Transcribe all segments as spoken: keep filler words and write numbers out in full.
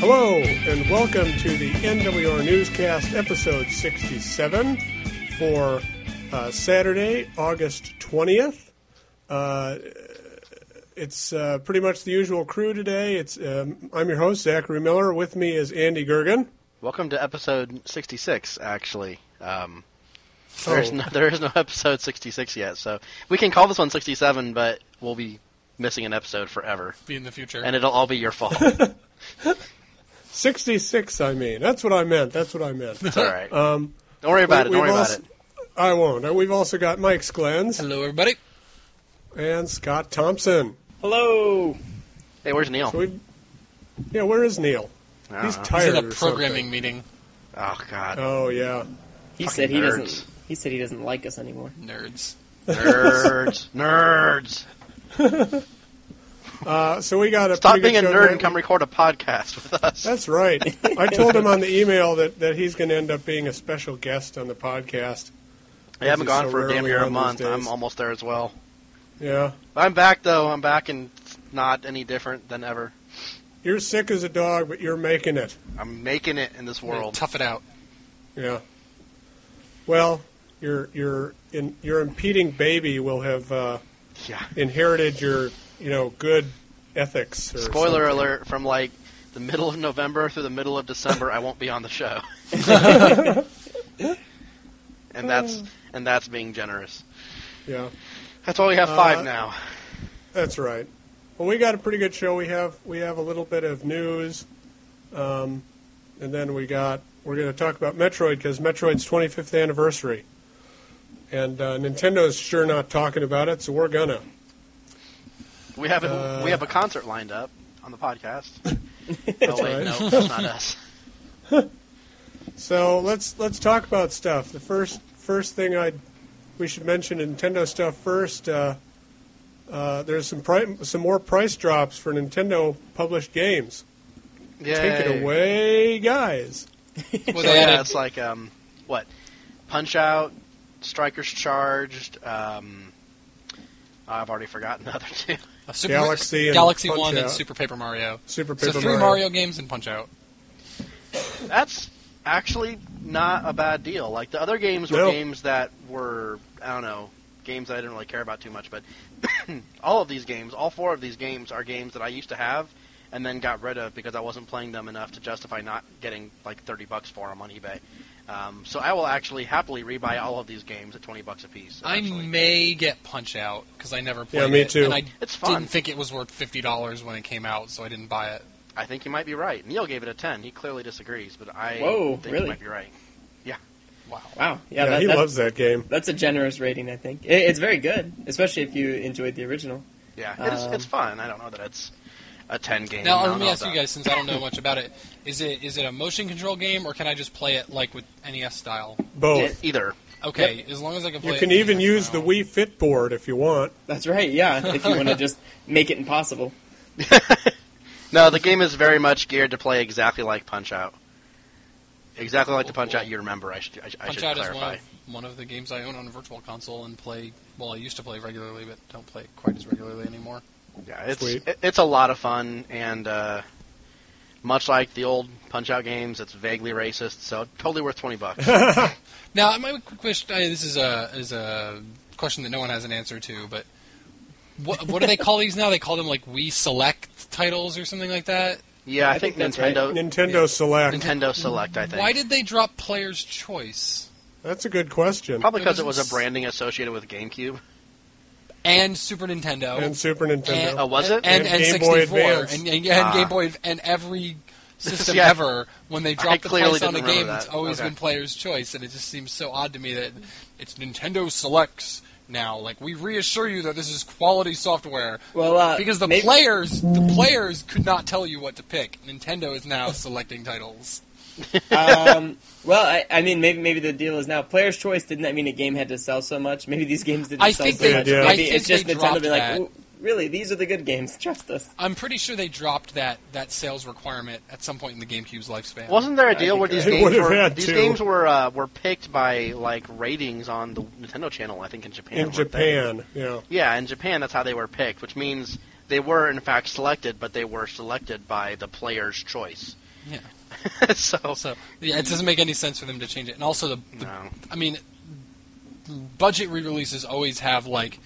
Hello, and welcome to the N W R Newscast, episode sixty-seven for uh, Saturday, August twentieth. Uh, it's uh, pretty much the usual crew today. It's um, I'm your host, Zachary Miller. With me is Andy Gergen. Welcome to episode sixty-six, actually. Um, Oh. there's no, there is no episode sixty-six yet, so we can call this one sixty-seven, but we'll be missing an episode forever. Be in the future. And it'll all be your fault. sixty-six, I mean. That's what I meant. That's what I meant. It's all right. Um, Don't worry about we- it. Don't we've worry also- about it. I won't. And we've also got Mike Sklens Hello, everybody. and Scott Thompson. Hello. Hey, where's Neil? So we, yeah, where is Neil? I don't He's know. tired He's in a or programming something. meeting. Oh, God. Oh, yeah. He Fucking said he nerds. doesn't. He said he doesn't like us anymore. Nerds. Nerds. Nerds. Uh, so we got a Stop pretty being a good show nerd tonight. and come record a podcast with us. That's right. I told him on the email that, that he's going to end up being a special guest on the podcast. I haven't He's gone so for a damn rarely near a on these month. days. I'm almost there as well. Yeah. I'm back, though. I'm back, and it's not any different than ever. You're sick as a dog, but you're making it. I'm making it in this world. Tough it out. Yeah. Well, your your in, your impeding baby will have uh, Yeah. inherited your you know good ethics. Or Spoiler something. alert, from like the middle of November through the middle of December, I won't be on the show. and that's and that's being generous. Yeah, That's why we have Uh, five now. that's right. Well, we got a pretty good show. We have we have a little bit of news, um, and then we got we're going to talk about Metroid because Metroid's twenty-fifth anniversary, and uh, Nintendo's sure not talking about it, so we're gonna. We have a, uh, we have a concert lined up on the podcast. That's oh wait, right. no, that's not us. So let's let's talk about stuff. The first first thing I we should mention Nintendo stuff first. Uh, uh, there's some pri- some more price drops for Nintendo published games. Yay. Take it away, guys. Well, So they yeah, added, it's like um, what? Punch Out, Strikers Charged. Um, I've already forgotten the other two. uh, Super, Galaxy and Galaxy Punch one and Out. Super Paper Mario. Super So Paper three Mario. Mario games and Punch Out. That's actually not a bad deal. Like the other games were No. games that were, I don't know, games that I didn't really care about too much. But all of these games, all four of these games, are games that I used to have and then got rid of because I wasn't playing them enough to justify not getting like thirty bucks for them on eBay. Um, so I will actually happily rebuy all of these games at twenty bucks a piece. I eventually. may get Punch Out because I never played Yeah, me it. too. And I It's fun. didn't think it was worth fifty dollars when it came out, so I didn't buy it. I think you might be right. Neil gave it a ten. He clearly disagrees, but I Whoa, think really? you might be right. Wow. Wow. Yeah, Yeah, that, he that- loves that game. that's a generous rating, I think. It, it's very good, especially if you enjoyed the original. Yeah, it's Um, it's fun. I don't know that it's a ten game. I Now don't let me know ask you that- guys, since I don't know much about it, is it is it a motion control game or can I just play it like with N E S style? Both. Either. Okay, as long as I can play You it can N E S even use the style. Wii Fit board if you want. That's right. Yeah, if you want to just make it impossible. No, the game is very much geared to play exactly like Punch Out. Exactly like the Punch Out you remember. I should I, should- I Punch should Out is clarify. one of, one of the games I own on a virtual console and play. Well, I used to play regularly, but don't play quite as regularly anymore. Yeah, it's Sweet. it, it's a lot of fun, and uh, much like the old Punch Out games, it's vaguely racist, so totally worth twenty bucks. Now, my quick question. uh, This is a is a question that no one has an answer to, but what what do they call these now? They call them like Wii Select titles or something like that. Yeah, I, I think, think that's right. Nintendo Nintendo Select. Nintendo Select. I think Why did they drop Player's Choice That's a good question. probably because It it was was- a branding associated with GameCube. and Super Nintendo And Super Nintendo. and, Oh, was it? and, And and Game Boy sixty-four Advance. and, and, and Ah. Game Boy and every system Yeah. ever when they drop the clearly price on a didn't remember game, it's that. always Okay. been Player's Choice, and it just seems so odd to me that it's Nintendo Selects now. Like, we reassure you that this is quality software. Well, uh, Because the maybe- players, the players could not tell you what to pick. Nintendo is now selecting titles. um, well, I, I mean, maybe maybe the deal is now Player's Choice. Didn't that mean a game had to sell so much? Maybe these games didn't I sell think so they- much. yeah. Maybe I think it's just they Nintendo dropped being like, that. "Ooh, really, these are the good games. Trust us. I'm pretty sure they dropped that, that sales requirement at some point in the GameCube's lifespan. Wasn't there a I deal think where these they games would have were had these to. games were uh, were picked by like ratings on the Nintendo channel? I think in Japan. In weren't they? Japan, yeah. Yeah, in Japan, that's how they were picked, which means they were in fact selected, but they were selected by the player's choice. Yeah. so, So yeah, it doesn't make any sense for them to change it. And also the, the no. I mean, budget re-releases always have like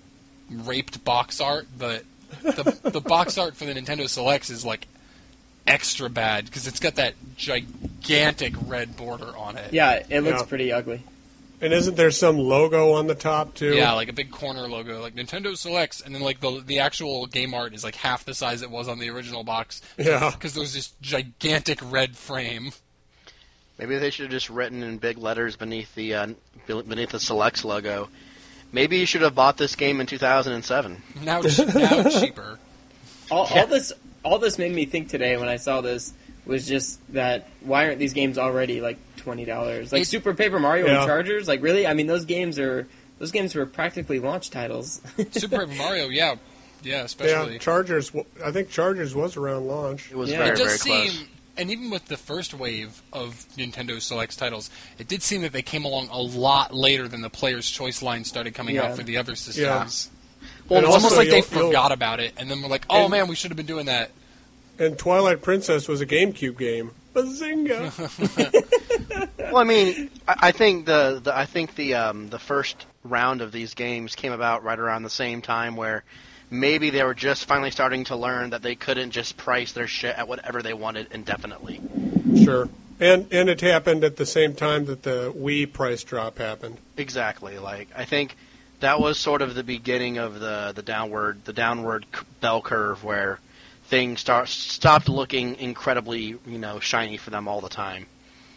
raped box art, but the the box art for the Nintendo Selects is like extra bad because it's got that gigantic red border on it. Yeah, it looks Yeah. pretty ugly. And isn't there some logo on the top too? Yeah, like a big corner logo, like Nintendo Selects, and then like the the actual game art is like half the size it was on the original box. Yeah. Because there's this gigantic red frame. Maybe they should have just written in big letters beneath the uh, beneath the Selects logo. Maybe you should have bought this game in two thousand seven. Now, now cheaper. All, Yeah. all this, all this made me think today when I saw this was just that why aren't these games already like twenty dollars? Like It- Super Paper Mario Yeah. and Chargers, like really? I mean, those games are those games were practically launch titles. Super Paper Mario, yeah, yeah, especially. Yeah, Chargers. w- I think Chargers was around launch. It was Yeah. very, It does very seem, close. and even with the first wave of Nintendo Selects titles, it did seem that they came along a lot later than the Player's Choice line started coming Yeah. out for the other systems. Well, And It's almost also like they you'll- you'll- forgot about it, and then we're like, "Oh And- man, we should have been doing that." And Twilight Princess was a GameCube game. Bazinga! Well, I mean, I, I think the, the I think the um, the first round of these games came about right around the same time where maybe they were just finally starting to learn that they couldn't just price their shit at whatever they wanted indefinitely. Sure. And and it happened at the same time that the Wii price drop happened. Exactly. Like I think that was sort of the beginning of the, the downward the downward c- bell curve where things start stopped looking incredibly, you know, shiny for them all the time.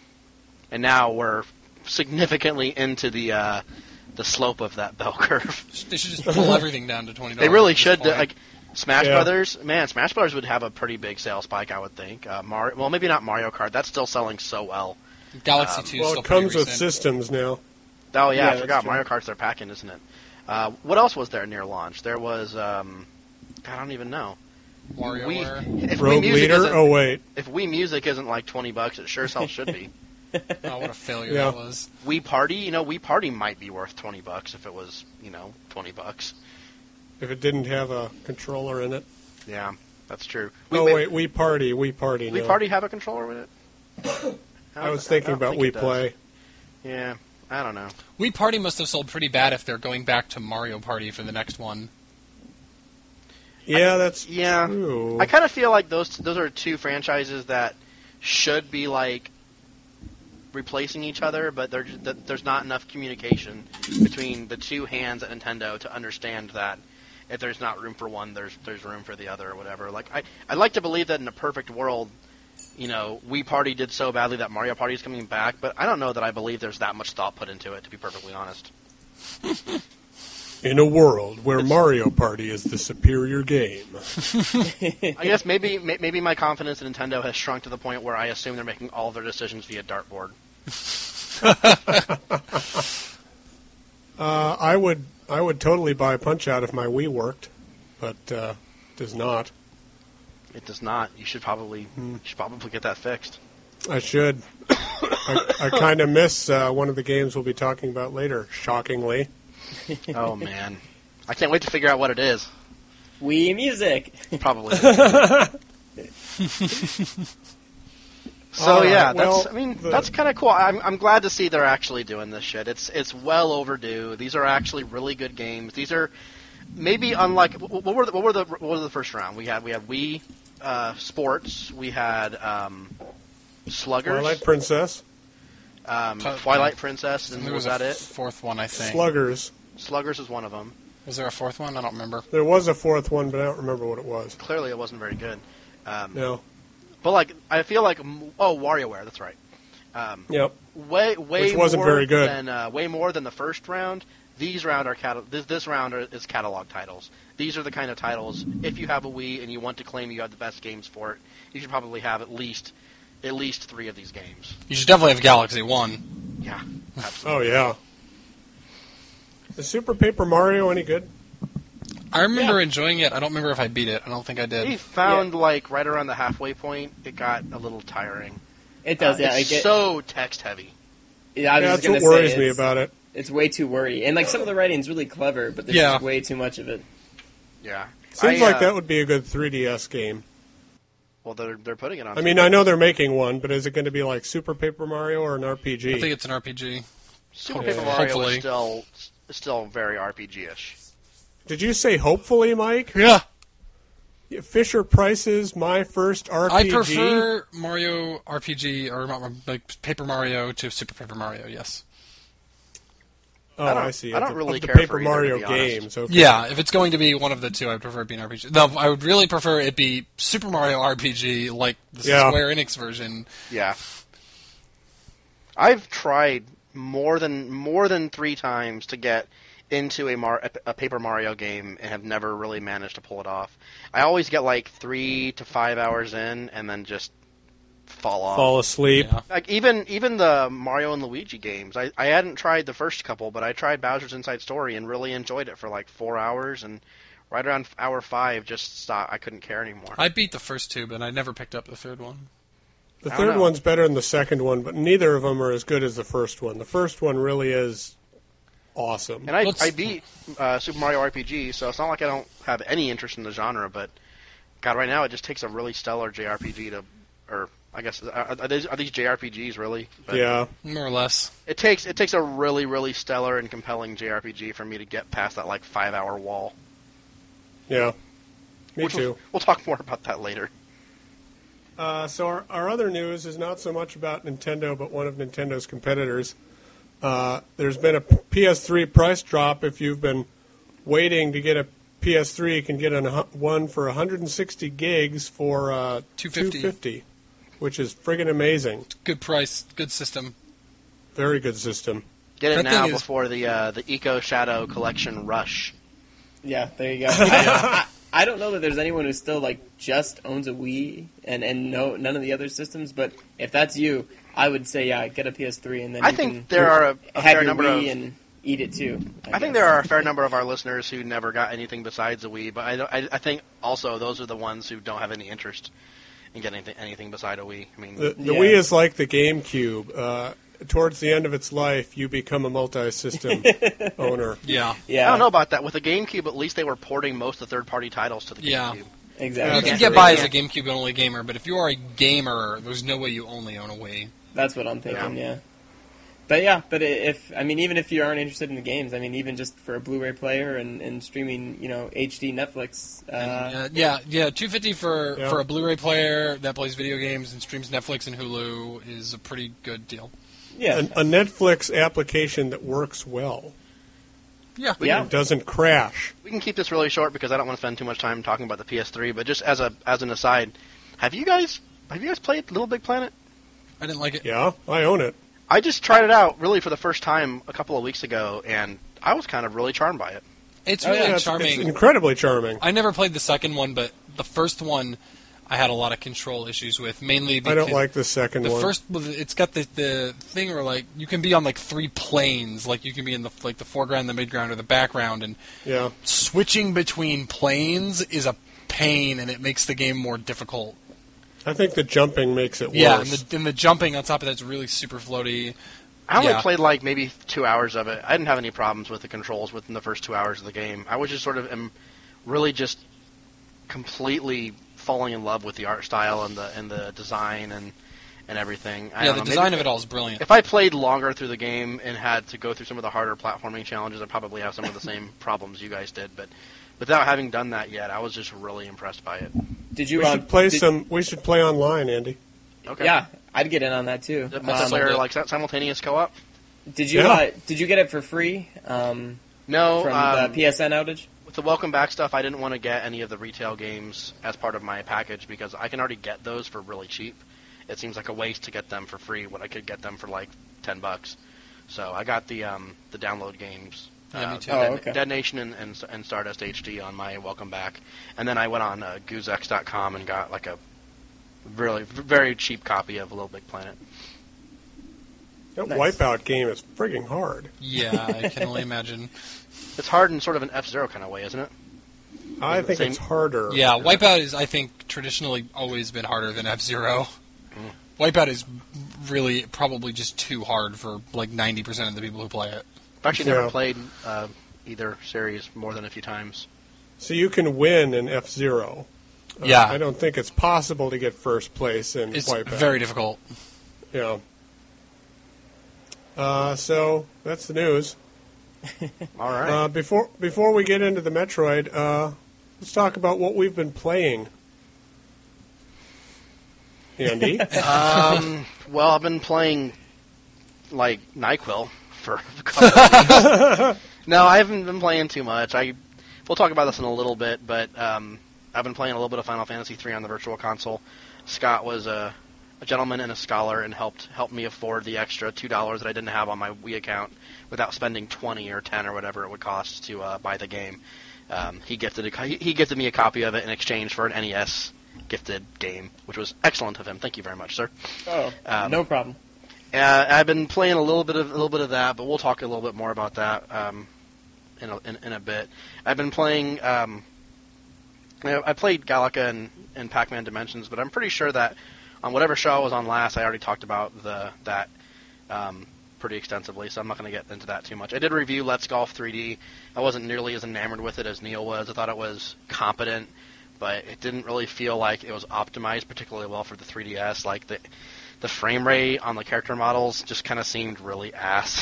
And now we're significantly into the uh, the slope of that bell curve. They should just pull everything down to twenty dollars. They really should. Like Smash Yeah. Brothers, man, Smash Brothers would have a pretty big sales spike, I would think. Uh, Mario, well, maybe not Mario Kart. That's still selling so well. Galaxy um, Two. Well, still it comes pretty with recent. systems now. Oh yeah, Yeah, I that's forgot true. Mario Kart's their pack-in, isn't it? Uh, what else was there near launch? There was um, I don't even know. WarioWare. Wii, if Wii Rogue Music Leader? isn't- Oh, wait. If Wii Music isn't like twenty bucks, it sure as hell should be. Oh, what a failure Yeah. that was. Wii Party, you know, Wii Party might be worth twenty bucks if it was, you know, twenty bucks. If it didn't have a controller in it. Yeah, that's true. Oh, wait, wait. Wii Party. Wii Party. Wii no. Party have a controller with it? I was thinking don't about think it Wii does. Play. Yeah, I don't know. Wii Party must have sold pretty bad if they're going back to Mario Party for the next one. Yeah, that's Yeah. true. I kind of feel like those those are two franchises that should be like replacing each other, but there, th- there's not enough communication between the two hands at Nintendo to understand that if there's not room for one, there's there's room for the other or whatever. Like I I'd like to believe that in a perfect world, you know, Wii Party did so badly that Mario Party is coming back, but I don't know that I believe there's that much thought put into it, to be perfectly honest. In a world where Mario Party is the superior game. I guess maybe may- maybe my confidence in Nintendo has shrunk to the point where I assume they're making all of their decisions via dartboard. Uh, I would I would totally buy Punch Out if my Wii worked, but uh, does not. It does not. You should probably you should probably get that fixed. I should. I, I kind of miss uh, one of the games we'll be talking about later, shockingly. Oh man, I can't wait to figure out what it is. Wii Music. Probably. So All right, yeah, well, that's I mean the- that's kind of cool. I'm I'm glad to see they're actually doing this shit. It's it's well overdue. These are actually really good games. These are maybe unlike what were the, what were the what were the first round? We had we had Wii uh, Sports. We had um, Sluggers, Twilight Princess, um, Tu- Twilight Princess, and There was was a that it? fourth one, I think. Sluggers. Sluggers is one of them. Was there a fourth one? I don't remember. There was a fourth one, but I don't remember what it was. Clearly, it wasn't very good. Um, No. But like, I feel like mm, oh, WarioWare. That's right. Um, Yep. way way Which wasn't more very good. than uh, way more than the first round. These round are cata- this this round are, is catalog titles. These are the kind of titles. If you have a Wii and you want to claim you have the best games for it, you should probably have at least at least three of these games. You should definitely have Galaxy One. Yeah, absolutely. Oh, yeah. Is Super Paper Mario any good? I remember Yeah. enjoying it. I don't remember if I beat it. I don't think I We did. found like right around the halfway point, it got a little tiring. It does, Uh, yeah. it's I get, so text heavy. yeah, I was Yeah, just that's gonna what worries say, me it's- about it. It's way too wordy, and like some of the writing's really clever, but there's Yeah. just way too much of it. Yeah, Seems I, like uh, that would be a good three D S game. Well, they're they're putting it on. I mean, I know they're making one, but is it going to be like Super Paper Mario or an R P G? I think it's an R P G. Super Yeah. Paper Mario Hopefully. is still still very R P G-ish. Did you say hopefully, Mike? Yeah. Fisher Price's My First R P G? I prefer Mario R P G or like Paper Mario to Super Paper Mario. Yes. Oh, I don't- I see. I don't Of the- really of the care Paper for either, Mario to be honest. games. Okay. Yeah, if it's going to be one of the two, I would prefer it be an R P G. No, I would really prefer it be Super Mario R P G, like the Yeah. Square Enix version. Yeah. I've tried more than more than three times to get into a, Mar- a Paper Mario game and have never really managed to pull it off. I always get like three to five hours in and then just fall off. Fall asleep. Yeah. Like even even the Mario and Luigi games, I, I hadn't tried the first couple, but I tried Bowser's Inside Story and really enjoyed it for like four hours, and right around hour five, just stopped. I couldn't care anymore. I beat the first two, but I never picked up the third one. The I don't third know. one's better than the second one, but neither of them are as good as the first one. The first one really is awesome. And I, Let's- I beat uh, Super Mario R P G, so it's not like I don't have any interest in the genre, but God, right now it just takes a really stellar J R P G to, or I guess are, are, these, are these J R P Gs really? But Yeah. More or less. It takes it takes a really really stellar and compelling J R P G for me to get past that like five hour wall. Yeah. Me Which too. We'll, we'll talk more about that later. Uh, so our, our other news is not so much about Nintendo, but one of Nintendo's competitors. Uh, there's been a P S three price drop. If you've been waiting to get a P S three, you can get an, one for one hundred sixty gigs for uh, two hundred fifty two hundred fifty, which is friggin' amazing. Good price, good system. Very good system. Get it That now thing is- before the uh, the Eco Shadow Collection rush. Yeah, there you go. I, I, I don't know that there's anyone who still like just owns a Wii and and no none of the other systems. But if that's you, I would say yeah, get a P S three and then I you think can there are a, a have fair your number Wii of and eat it too. I, I guess. think there are a fair number of our listeners who never got anything besides a Wii, but I, don't- I, I think also those are the ones who don't have any interest in getting anything, anything beside a Wii. I mean, The, the Yeah. Wii is like the GameCube. Uh, towards the end of its life, you become a multi-system owner. Yeah. Yeah, I don't know about that. With the GameCube, at least they were porting most of the third-party titles to the Yeah. GameCube. exactly. You Okay. can get by as a GameCube only gamer, but if you are a gamer, there's no way you only own a Wii. That's what I'm thinking. Yeah. Yeah. But yeah, but i- if I mean, even if you aren't interested in the games, I mean, even just for a Blu-ray player and, and streaming, you know, H D Netflix. Uh, Uh, yeah, yeah, two hundred fifty for Yeah. for a Blu-ray player that plays video games and streams Netflix and Hulu is a pretty good deal. yeah, A, a Netflix application that works well. Yeah. yeah. It doesn't crash. We can keep this really short because I don't want to spend too much time talking about the P S three. But just as a as an aside, have you guys have you guys played Little Big Planet? I didn't like it. Yeah, I own it. I just tried it out really for the first time a couple of weeks ago, and I was kind of really charmed by it. It's Oh, really yeah, It's, charming. it's incredibly charming. I never played the second one, but the first one I had a lot of control issues with, mainly I because don't like the second the one. first. It's got the the thing where like you can be on like three planes, like you can be in the like the foreground, the midground, or the background, and Yeah. switching between planes is a pain, and it makes the game more difficult. I think the jumping makes it worse. Yeah, and the, and the jumping on top of that's really super floaty. I only Yeah. played like maybe two hours of it. I didn't have any problems with the controls within the first two hours of the game. I was just sort of am really just completely falling in love with the art style and the and the design and and everything. I Yeah, don't the know, design maybe- of it all is brilliant. If I played longer through the game and had to go through some of the harder platforming challenges, I'd probably have some of the same problems you guys did. But without having done that yet, I was just really impressed by it. Did you we um, should play did- some. We should play online, Andy. Okay. Yeah, I'd get in on that too. The Um, multiplayer, like that simultaneous co-op? did you Yeah. uh, did you get it for free um, No. from um, the P S N outage? With the welcome back stuff, I didn't want to get any of the retail games as part of my package because I can already get those for really cheap. It seems like a waste to get them for free when I could get them for like ten bucks. So I got the um, the download games. Yeah, uh, me too. Dead, Oh, okay. Dead Nation and, and, and Stardust H D on my welcome back, and then I went on uh, goozex dot com and got like a really very cheap copy of Little Big Planet. That Nice. Wipeout game is frigging hard. Yeah, I can only imagine. It's hard in sort of an F-Zero kind of way, isn't it? I Is it think the same- it's harder. Yeah, Wipeout is, I think, traditionally always been harder than F-Zero. Mm. Wipeout is really probably just too hard for like ninety percent of the people who play it. I've actually never Yeah. played uh, either series more than a few times. So you can win in F Zero. Uh, Yeah. I don't think it's possible to get first place in It's Wipeout. very difficult. Yeah. Uh, so that's the news. All right. Uh, before before we get into the Metroid, uh, let's talk about what we've been playing. Andy, um, well, I've been playing like NyQuil for a couple of weeks. No, I haven't been playing too much. I we'll talk about this in a little bit, but um, I've been playing a little bit of Final Fantasy three on the Virtual Console. Scott was a, a gentleman and a scholar and helped helped me afford the extra two dollars that I didn't have on my Wii account without spending twenty or ten or whatever it would cost to uh, buy the game. Um, he gifted a, he, he gifted me a copy of it in exchange for an N E S gifted game, which was excellent of him. Thank you very much, sir. Oh, Um, no problem. Uh, I've been playing a little bit of a little bit of that, but we'll talk a little bit more about that um, in, a, in in a bit. I've been playing. Um, you know, I played Galaga and, and Pac-Man Dimensions, but I'm pretty sure that on whatever show I was on last, I already talked about the that um, pretty extensively, so I'm not going to get into that too much. I did review Let's Golf three D. I wasn't nearly as enamored with it as Neil was. I thought it was competent, but it didn't really feel like it was optimized particularly well for the three D S. Like the the frame rate on the character models just kind of seemed really ass.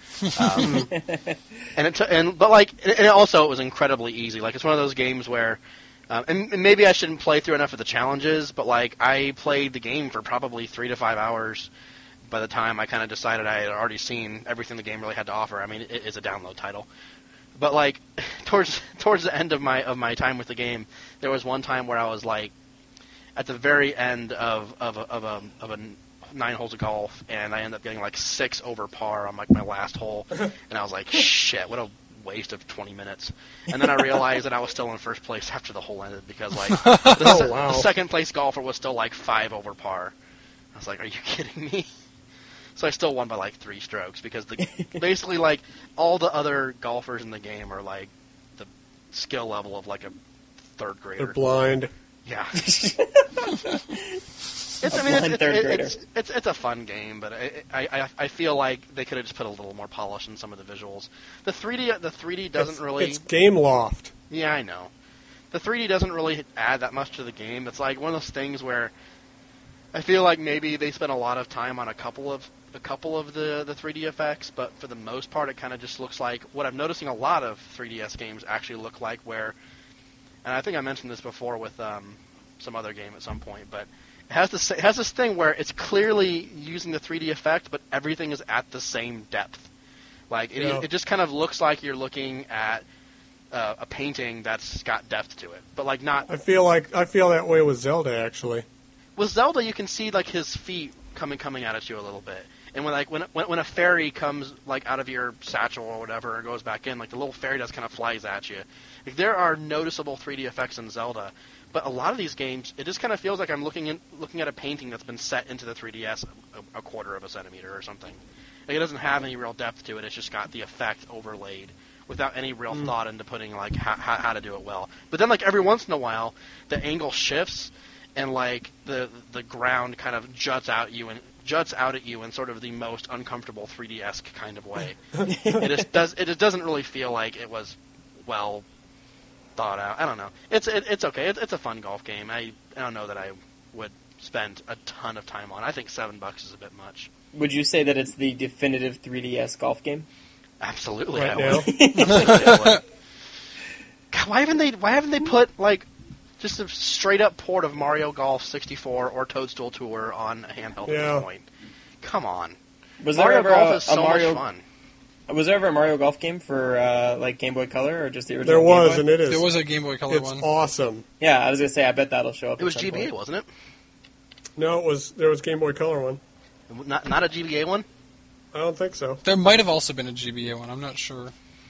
um, and it t- and but like and it also it was incredibly easy. Like it's one of those games where um, and, and maybe I shouldn't play through enough of the challenges, but like I played the game for probably three to five hours by the time I kind of decided I had already seen everything the game really had to offer. I mean, it is a download title. But like towards towards the end of my of my time with the game, there was one time where I was like at the very end of of a, of a of a nine holes of golf, and I ended up getting like six over par on like my last hole, and I was like, shit, what a waste of twenty minutes. And then I realized that I was still in first place after the hole ended because like the, Oh, se- wow. the second place golfer was still like five over par. I was like, are you kidding me? So I still won by like three strokes because the basically like all the other golfers in the game are like the skill level of like a third grader. they're blind. Yeah. It's, I mean, blind it's, third it- grader. it's, it's it's a fun game, but I, I I I feel like they could have just put a little more polish in some of the visuals. The three D the three D doesn't it's, really. It's Game Loft. Yeah, I know. The three D doesn't really add that much to the game. It's like one of those things where I feel like maybe they spent a lot of time on a couple of a couple of the, the three D effects, but for the most part, it kind of just looks like what I'm noticing a lot of three D S games actually look like. Where, and I think I mentioned this before with um, some other game at some point, but it has this it has this thing where it's clearly using the three D effect, but everything is at the same depth. Like it, Yeah. it just kind of looks like you're looking at uh, a painting that's got depth to it, but like not. I feel like I feel that way with Zelda actually. With Zelda, you can see like his feet coming coming out at you a little bit, and when like when when, when a fairy comes like out of your satchel or whatever and goes back in, like the little fairy dust kind of flies at you. Like there are noticeable three D effects in Zelda, but a lot of these games, it just kind of feels like I'm looking in looking at a painting that's been set into the three D S a, a quarter of a centimeter or something. Like it doesn't have any real depth to it. It's just got the effect overlaid without any real Mm. thought into putting like how, how, how to do it well. But then like every once in a while, the angle shifts. And like the the ground kind of juts out you and juts out at you in sort of the most uncomfortable three D-esque kind of way. it just does it just doesn't really feel like it was well thought out. I don't know. It's it, it's okay. It's, it's a fun golf game. I I don't know that I would spend a ton of time on. I think seven bucks is a bit much. Would you say that it's the definitive three D S golf game? Absolutely, Right I now? would. I would. God, why haven't they why haven't they put like just a straight up port of Mario Golf sixty-four or Toadstool Tour on a handheld at Yeah. this point? Come on. Was Mario there ever Golf a, is a so Mario? much fun. Was there ever a Mario Golf game for uh, like Game Boy Color or just the original? There was, Game and Boy? it is. There was a Game Boy Color it's one. awesome. Yeah, I was gonna say I bet that'll show up. It was at some G B A, point. wasn't it? No, it was there was Game Boy Color one. Not not a G B A one? I don't think so. There might have also been a G B A one. I'm not sure.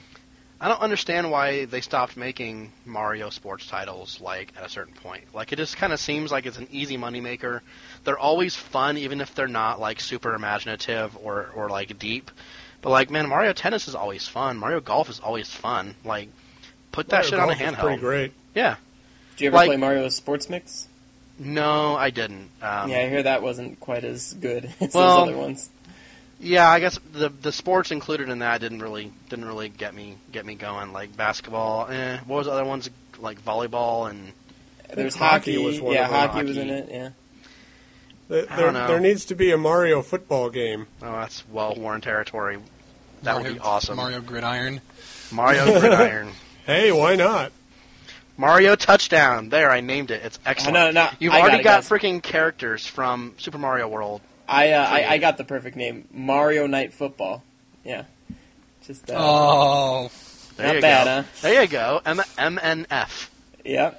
I don't understand why they stopped making Mario sports titles like at a certain point. Like it just kind of seems like it's an easy moneymaker. They're always fun, even if they're not like super imaginative or, or like deep. But like, man, Mario Tennis is always fun. Mario Golf is always fun. Like, put that Mario shit on a Golf is handheld. pretty great. Yeah. Did you ever Like- play Mario Sports Mix? No, I didn't. Um, Yeah, I hear that wasn't quite as good as Well- those other ones. Yeah, I guess the the sports included in that didn't really didn't really get me get me going. Like basketball, eh. What was the other ones like volleyball and There's hockey hockey. was one yeah, of them. hockey was in Hockey. it. Yeah. There, I don't know. there needs to be a Mario football game. Oh, that's well-worn territory. That Mario, would be awesome. Mario Gridiron. Mario Gridiron. Hey, why not? Mario Touchdown. There, I named it. It's excellent. No, no, You've I already got got it, guys. freaking characters from Super Mario World. I, uh, I I got the perfect name. Mario Night Football. Yeah. Just uh, Oh, There Not you bad, go. huh? There you go. M- MNF. Yep.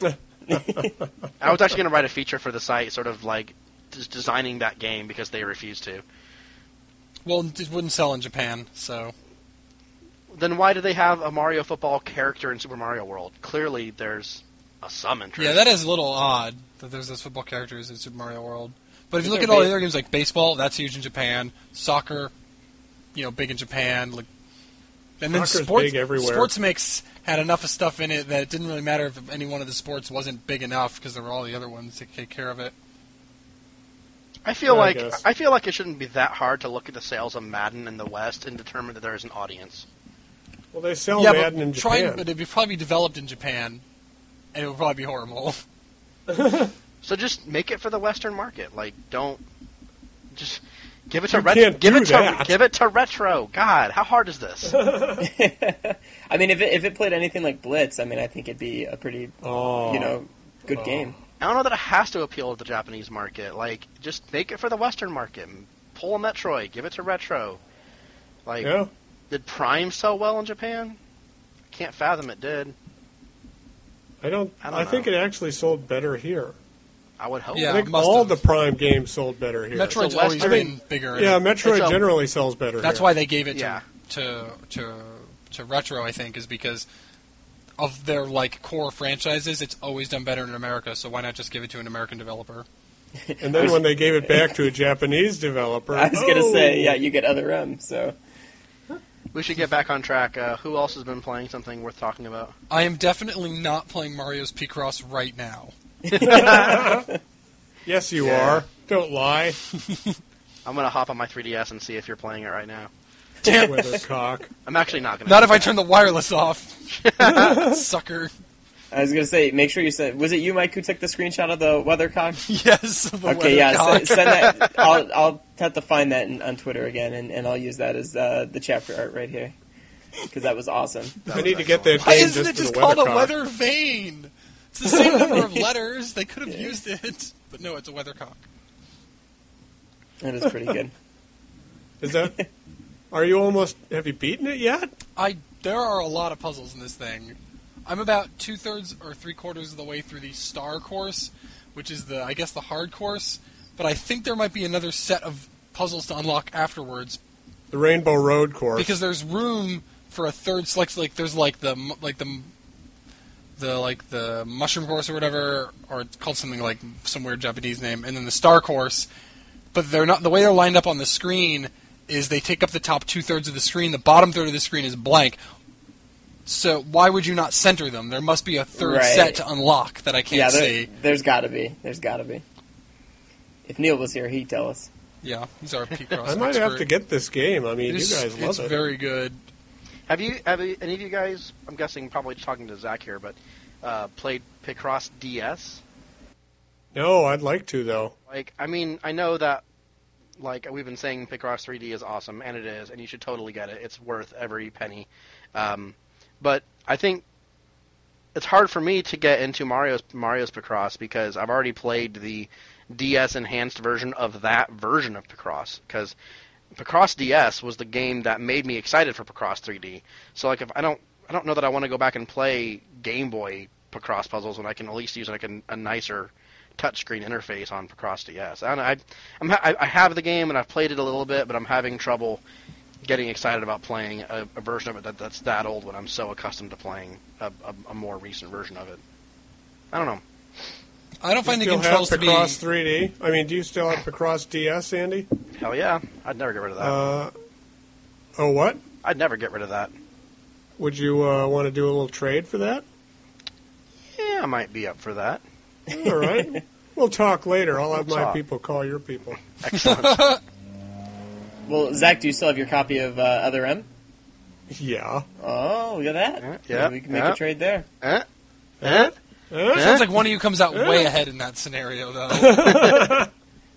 I was actually going to write a feature for the site, sort of like just designing that game because they refused to. well, it wouldn't sell in Japan, so Then why do they have a Mario football character in Super Mario World? Clearly, there's a some interest. yeah, that is a little odd that there's those football characters in Super Mario World. But if you Is look at there all ba- the other games like baseball, that's huge in Japan. Soccer, you know, big in Japan. Like, and then Soccer's sports, big everywhere. Sports Mix had enough of stuff in it that it didn't really matter if any one of the sports wasn't big enough because there were all the other ones to take care of it. I feel Yeah, I like guess. I feel like it shouldn't be that hard to look at the sales of Madden in the West and determine that there is an audience. Well, they sell yeah, Madden but in try, Japan. but it'd probably be developed in Japan, and it would probably be horrible. So just make it for the Western market. Like, don't just give it to You retro. can't Give do it to that. give it to retro. God, how hard is this? I mean, if it, if it played anything like Blitz, I mean, I think it'd be a pretty, oh, you know, good Oh. game. I don't know that it has to appeal to the Japanese market. Like, just make it for the Western market. Pull a Metroid. Give it to retro. Like, yeah. did Prime sell well in Japan? Can't fathom it did. I don't. I I, don't think know. it actually sold better here. I would hope. Yeah. I think must all have. the Prime games sold better here. Metroid's So always Western- been bigger. Yeah, Metroid It's a- generally sells better. That's here. why they gave it to, Yeah. to to to retro. I think is because of their like core franchises. It's always done better in America. So why not just give it to an American developer? And then when they gave it back to a Japanese developer, I was gonna oh, say, yeah, you get other M. So We should get back on track. Uh, who else has been playing something worth talking about? I am definitely not playing Mario's Picross right now. Yes, you Yeah. are. Don't lie, I'm gonna hop on my three D S and see if you're playing it right now. weathercock. I'm actually not gonna. Not do if I that. turn the wireless off. Sucker. I was gonna say, make sure you said, was it you, Mike, who took the screenshot of the weathercock? Yes. The Okay, yeah, weathercock. send, send that. I'll I'll have to find that in, on Twitter again, and, and I'll use that as uh, the chapter art right here because that was awesome. I need to get that Why game isn't just it for just the called a weathercock. weather vane? It's the same number of letters. They could have used it, but no, it's a weathercock. That is pretty good. Is that? Are you almost? Have you beaten it yet? I there are a lot of puzzles in this thing. I'm about two thirds or three quarters of the way through the star course, which is the I guess the hard course. But I think there might be another set of puzzles to unlock afterwards The Rainbow Road course. because there's room for a third select. Like there's like the mu- like the the like the mushroom course or whatever, or it's called something like some weird Japanese name, and then the star course. But they're not the way they're lined up on the screen. Is they take up the top two thirds of the screen. The bottom third of the screen is blank. So why would you not center them? There must be a third Right. set to unlock that I can't yeah, there, see. there's got to be. There's got to be. If Neil was here, he'd tell us. Yeah, he's our P-Cross I might expert. have to get this game. I mean, It is- you guys love it's it. very good. Have you? Have you, any of you guys? I'm guessing probably talking to Zach here, but uh, played Picross D S? No, I'd like to though. Like, I mean, I know that. Like we've been saying, Picross three D is awesome, and it is, and you should totally get it. It's worth every penny. Um, but I think it's hard for me to get into Mario's Mario's Picross because I've already played the D S enhanced version of that version of Picross. Because Picross D S was the game that made me excited for Picross three D. So like, if I don't, I don't know that I want to go back and play Game Boy Picross puzzles when I can at least use like a, a nicer touchscreen interface on Picross D S. I, don't know, I, I'm, I, I have the game and I've played it a little bit, but I'm having trouble getting excited about playing a, a version of it that, that's that old when I'm so accustomed to playing a, a, a more recent version of it. I don't know. I don't find you the still controls have to be. Picross three D? I mean, do you still have Picross D S, Andy? Hell yeah, I'd never get rid of that. Uh, oh, what? I'd never get rid of that. Would you uh, want to do a little trade for that? Yeah, I might be up for that. All right. We'll talk later. I'll have We'll my talk. people call your people. Excellent. Well, Zach, do you still have your copy of uh, Other M? Yeah. Oh, look at that. Yeah, yeah, Maybe we can make yeah. a trade there. eh? Eh? Huh? Sounds like one of you comes out way ahead in that scenario, though.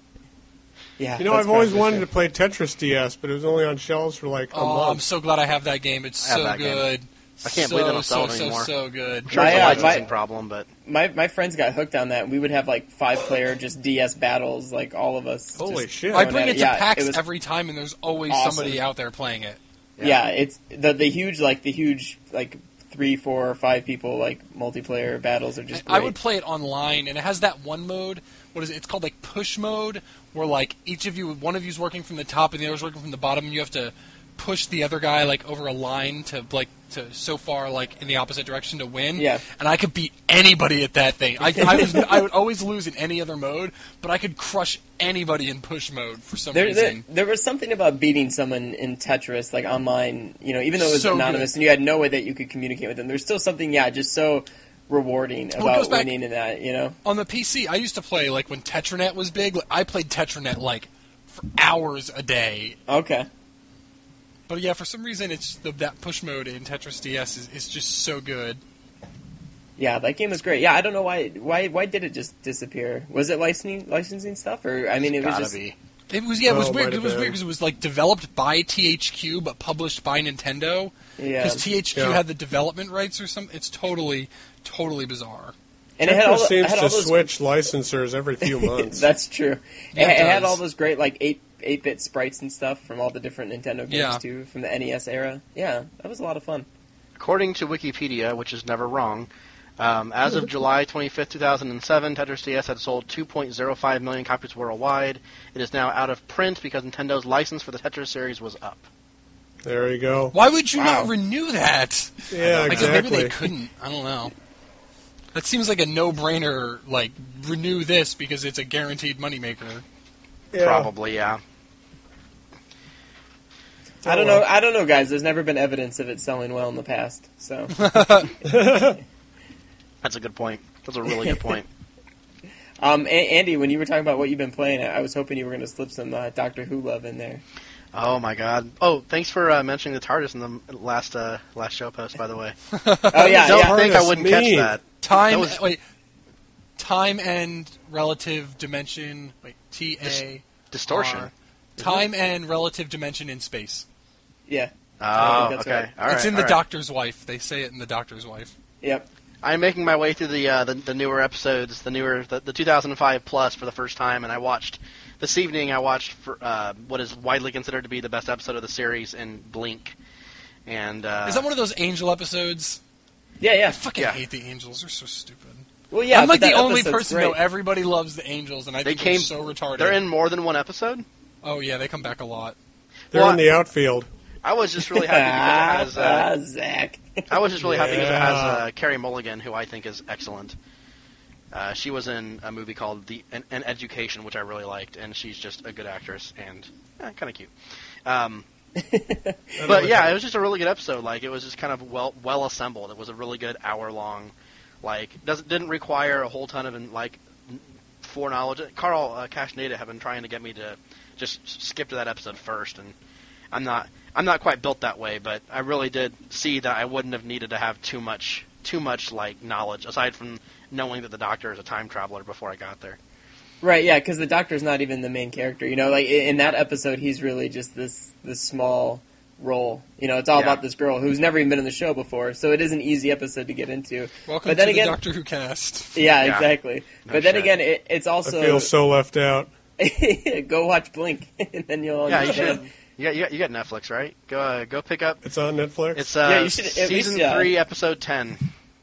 Yeah, You know, that's I've always probably wanted true. to play Tetris D S, but it was only on shelves for like a Oh, I'm month. so glad I have that game. It's I have so that game. good. I can't so, believe they don't sell so, it so, anymore. so good. I'm sure My, it's a uh, licensing my- problem, but My my friends got hooked on that. We would have like five player just D S battles, like all of us. Holy just shit. I going bring at it to Yeah, PAX it was- every time, and there's always awesome. somebody out there playing it. Yeah. Yeah. it's the the huge like the huge like three, four, or five people like multiplayer battles are just. I Great. would play it online, and it has that one mode. What is it? It's called like push mode, where like each of you, one of you's working from the top, and the other's working from the bottom, and you have to push the other guy like over a line to like to so far like in the opposite direction to win. Yeah. And I could beat anybody at that thing. I, I was I would always lose in any other mode, but I could crush anybody in push mode for some There, there, reason. there was something about beating someone in Tetris, like online, you know, even though it was So anonymous good. and you had no way that you could communicate with them. There's still something, yeah, just so rewarding Well, it goes about back- winning in that, you know. On the P C, I used to play like when Tetranet was big. Like, I played Tetranet like for hours a day. Okay. But yeah, for some reason, it's the, that push mode in Tetris D S is, is just so good. Yeah, that game was great. Yeah, I don't know why why why did it just disappear? Was it licensing licensing stuff, or I mean, it was gotta just be. It was yeah, it was Oh, weird. might It have was been. weird because it was like developed by T H Q but published by Nintendo. yeah, Because T H Q Yeah. had the development rights or something. It's totally, totally bizarre. and it had all, Tetris the- it seems had to all those. switch licensors every few months. That's true. Yeah, it, it it had does. all those great like eight eight bit sprites and stuff from all the different Nintendo games Yeah. too, from the N E S era. Yeah, that was a lot of fun. According to Wikipedia, which is never wrong, um, as of July twenty-fifth, two thousand seven, Tetris D S had sold two point oh five million copies worldwide. It is now out of print because Nintendo's license for the Tetris series was up. There you go. Why would you Wow. not renew that? Yeah, I guess maybe exactly. they couldn't. I don't know. That seems like a no-brainer. Like renew this because it's a guaranteed moneymaker. Yeah. Probably, yeah. I don't Oh, well. know. I don't know, guys. There's never been evidence of it selling well in the past. So That's a good point. That's a really good point. Um, A- Andy, when you were talking about what you've been playing, I was hoping you were going to slip some uh, Doctor Who love in there. Oh my god. Oh, thanks for uh, mentioning the TARDIS in the last uh, last show post, by the way. Oh yeah, Don't yeah. think I TARDIS wouldn't catch mean? that. Time. That was- Wait. Time and relative dimension. Wait. T A. Distortion. R. Time and relative dimension in space. yeah. Oh, that's okay. right. All right. it's in all the right. Doctor's Wife. They say it in the Doctor's Wife. Yep. I'm making my way through the uh, the, the newer episodes, the newer the, the two thousand five plus for the first time, and I watched this evening. I watched for, uh, what is widely considered to be the best episode of the series in Blink, and uh, Is that one of those Angel episodes? Yeah, yeah. I fucking Yeah. hate the Angels. They're so stupid. Well, yeah. I'm like but the that only episode's person great. though. Everybody loves the Angels, and I They think came- they're so retarded. they're in more than one episode? Oh yeah, they come back a lot. They're Well, in the outfield. I was just really happy because it has. Uh, Ah, Zach. I was just really happy because it Yeah. has uh, Carrie Mulligan, who I think is excellent. Uh, she was in a movie called The An, An Education, which I really liked, and she's just a good actress and eh, kind of cute. Um, but yeah, it was just a really good episode. Like it was just kind of well well assembled. It was a really good hour long. Like doesn't didn't require a whole ton of like foreknowledge. Carl uh, Castaneda have been trying to get me to just skip to that episode first, and I'm not I'm not quite built that way. But I really did see that I wouldn't have needed to have too much too much like knowledge aside from knowing that the Doctor is a time traveler before I got there. Right, yeah, because the Doctor's not even the main character. You know, like i- in that episode, he's really just this this small role. You know, it's all Yeah. about this girl who's never even been in the show before. So it is an easy episode to get into. Welcome But then to again- the Doctor Who cast. Yeah, Yeah. exactly. No but then shit. again, it, it's I also feel so left out. go watch Blink, and then you'll Yeah, you understand. should. You got, you got you got Netflix, right? Go uh, go pick up. It's on Netflix. It's uh, Yeah, you should at least, season yeah. three, episode ten.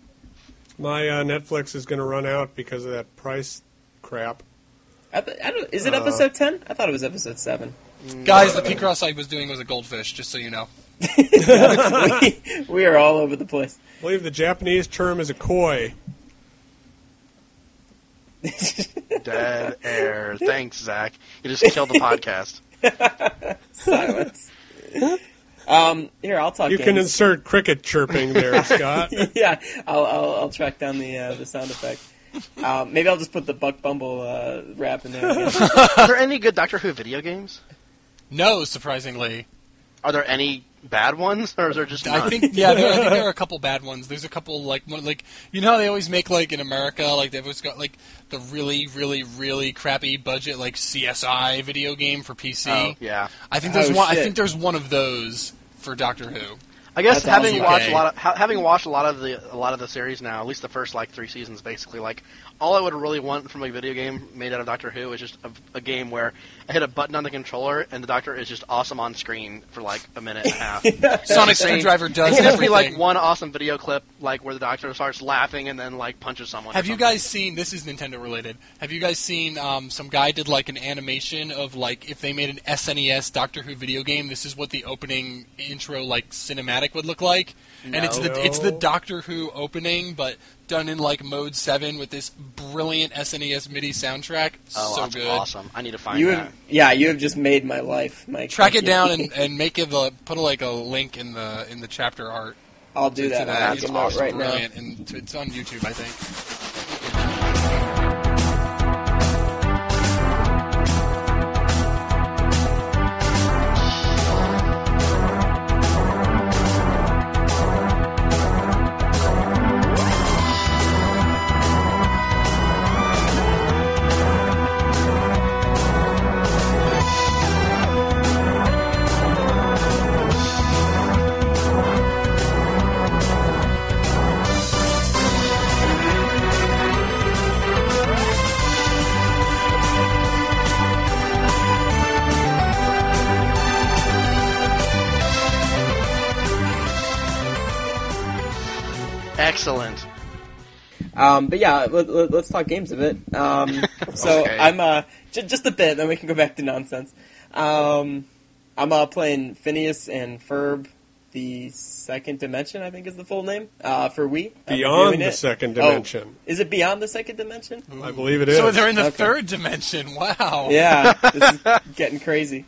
My uh, Netflix is going to run out because of that price crap. Epi- I don't, is it Uh, episode ten? I thought it was episode seven. Guys, the P-Cross I was doing was a goldfish, just so you know. we, we are all over the place. I believe the Japanese term is a koi. Dead air. Thanks, Zach. You just killed the podcast. Silence. Um, here, I'll talk. You can games. insert cricket chirping there, Scott. yeah, I'll, I'll I'll track down the uh, the sound effect. Um, maybe I'll just put the Buck Bumble uh, rap in there. Again. Are there any good Doctor Who video games? No, surprisingly. Are there any bad ones, or is there just none? I think yeah, there, I think there are a couple bad ones. There's a couple like one, like you know how they always make like in America, like they've always got like the really, really, really crappy budget like C S I video game for P C. Oh, yeah. I think there's Oh, one. shit. I think there's one of those for Doctor Who. I guess That's having awesome. watched Okay. a lot of ha- having watched a lot of the a lot of the series now, at least the first like three seasons, basically, like all I would really want from a video game made out of Doctor Who is just a, a game where I hit a button on the controller and the Doctor is just awesome on screen for like a minute and a half. Sonic Just saying- Screwdriver does It has to be everything. like one awesome video clip, like where the Doctor starts laughing and then like punches someone. or Have you something. guys seen? This is Nintendo related. Have you guys seen? Um, some guy did like an animation of like if they made an S N E S Doctor Who video game. This is what the opening intro like cinematic would look like, and it's the No. it's the Doctor Who opening, but done in like mode seven with this brilliant S N E S MIDI soundtrack. Oh, so that's good. awesome! I need to find You that. have, yeah, you have just made my life, Mike. Track Thank it you. down and, and make it the put like a link in the in the chapter art. I'll do to that. that. I'll It's make a note awesome. right now. Brilliant, and it's on YouTube, I think. Excellent. Um, but yeah, let, let, let's talk games a bit. Um, so Okay. I'm uh, j- just a bit, then we can go back to nonsense. Um, I'm uh, playing Phineas and Ferb, the Second Dimension, I think is the full name, uh, for Wii. I'm Beyond reviewing the it. Second Oh, Dimension. is it Beyond the Second Dimension? I believe it is. So they're in the Okay. third dimension. Wow. Yeah, this is getting crazy.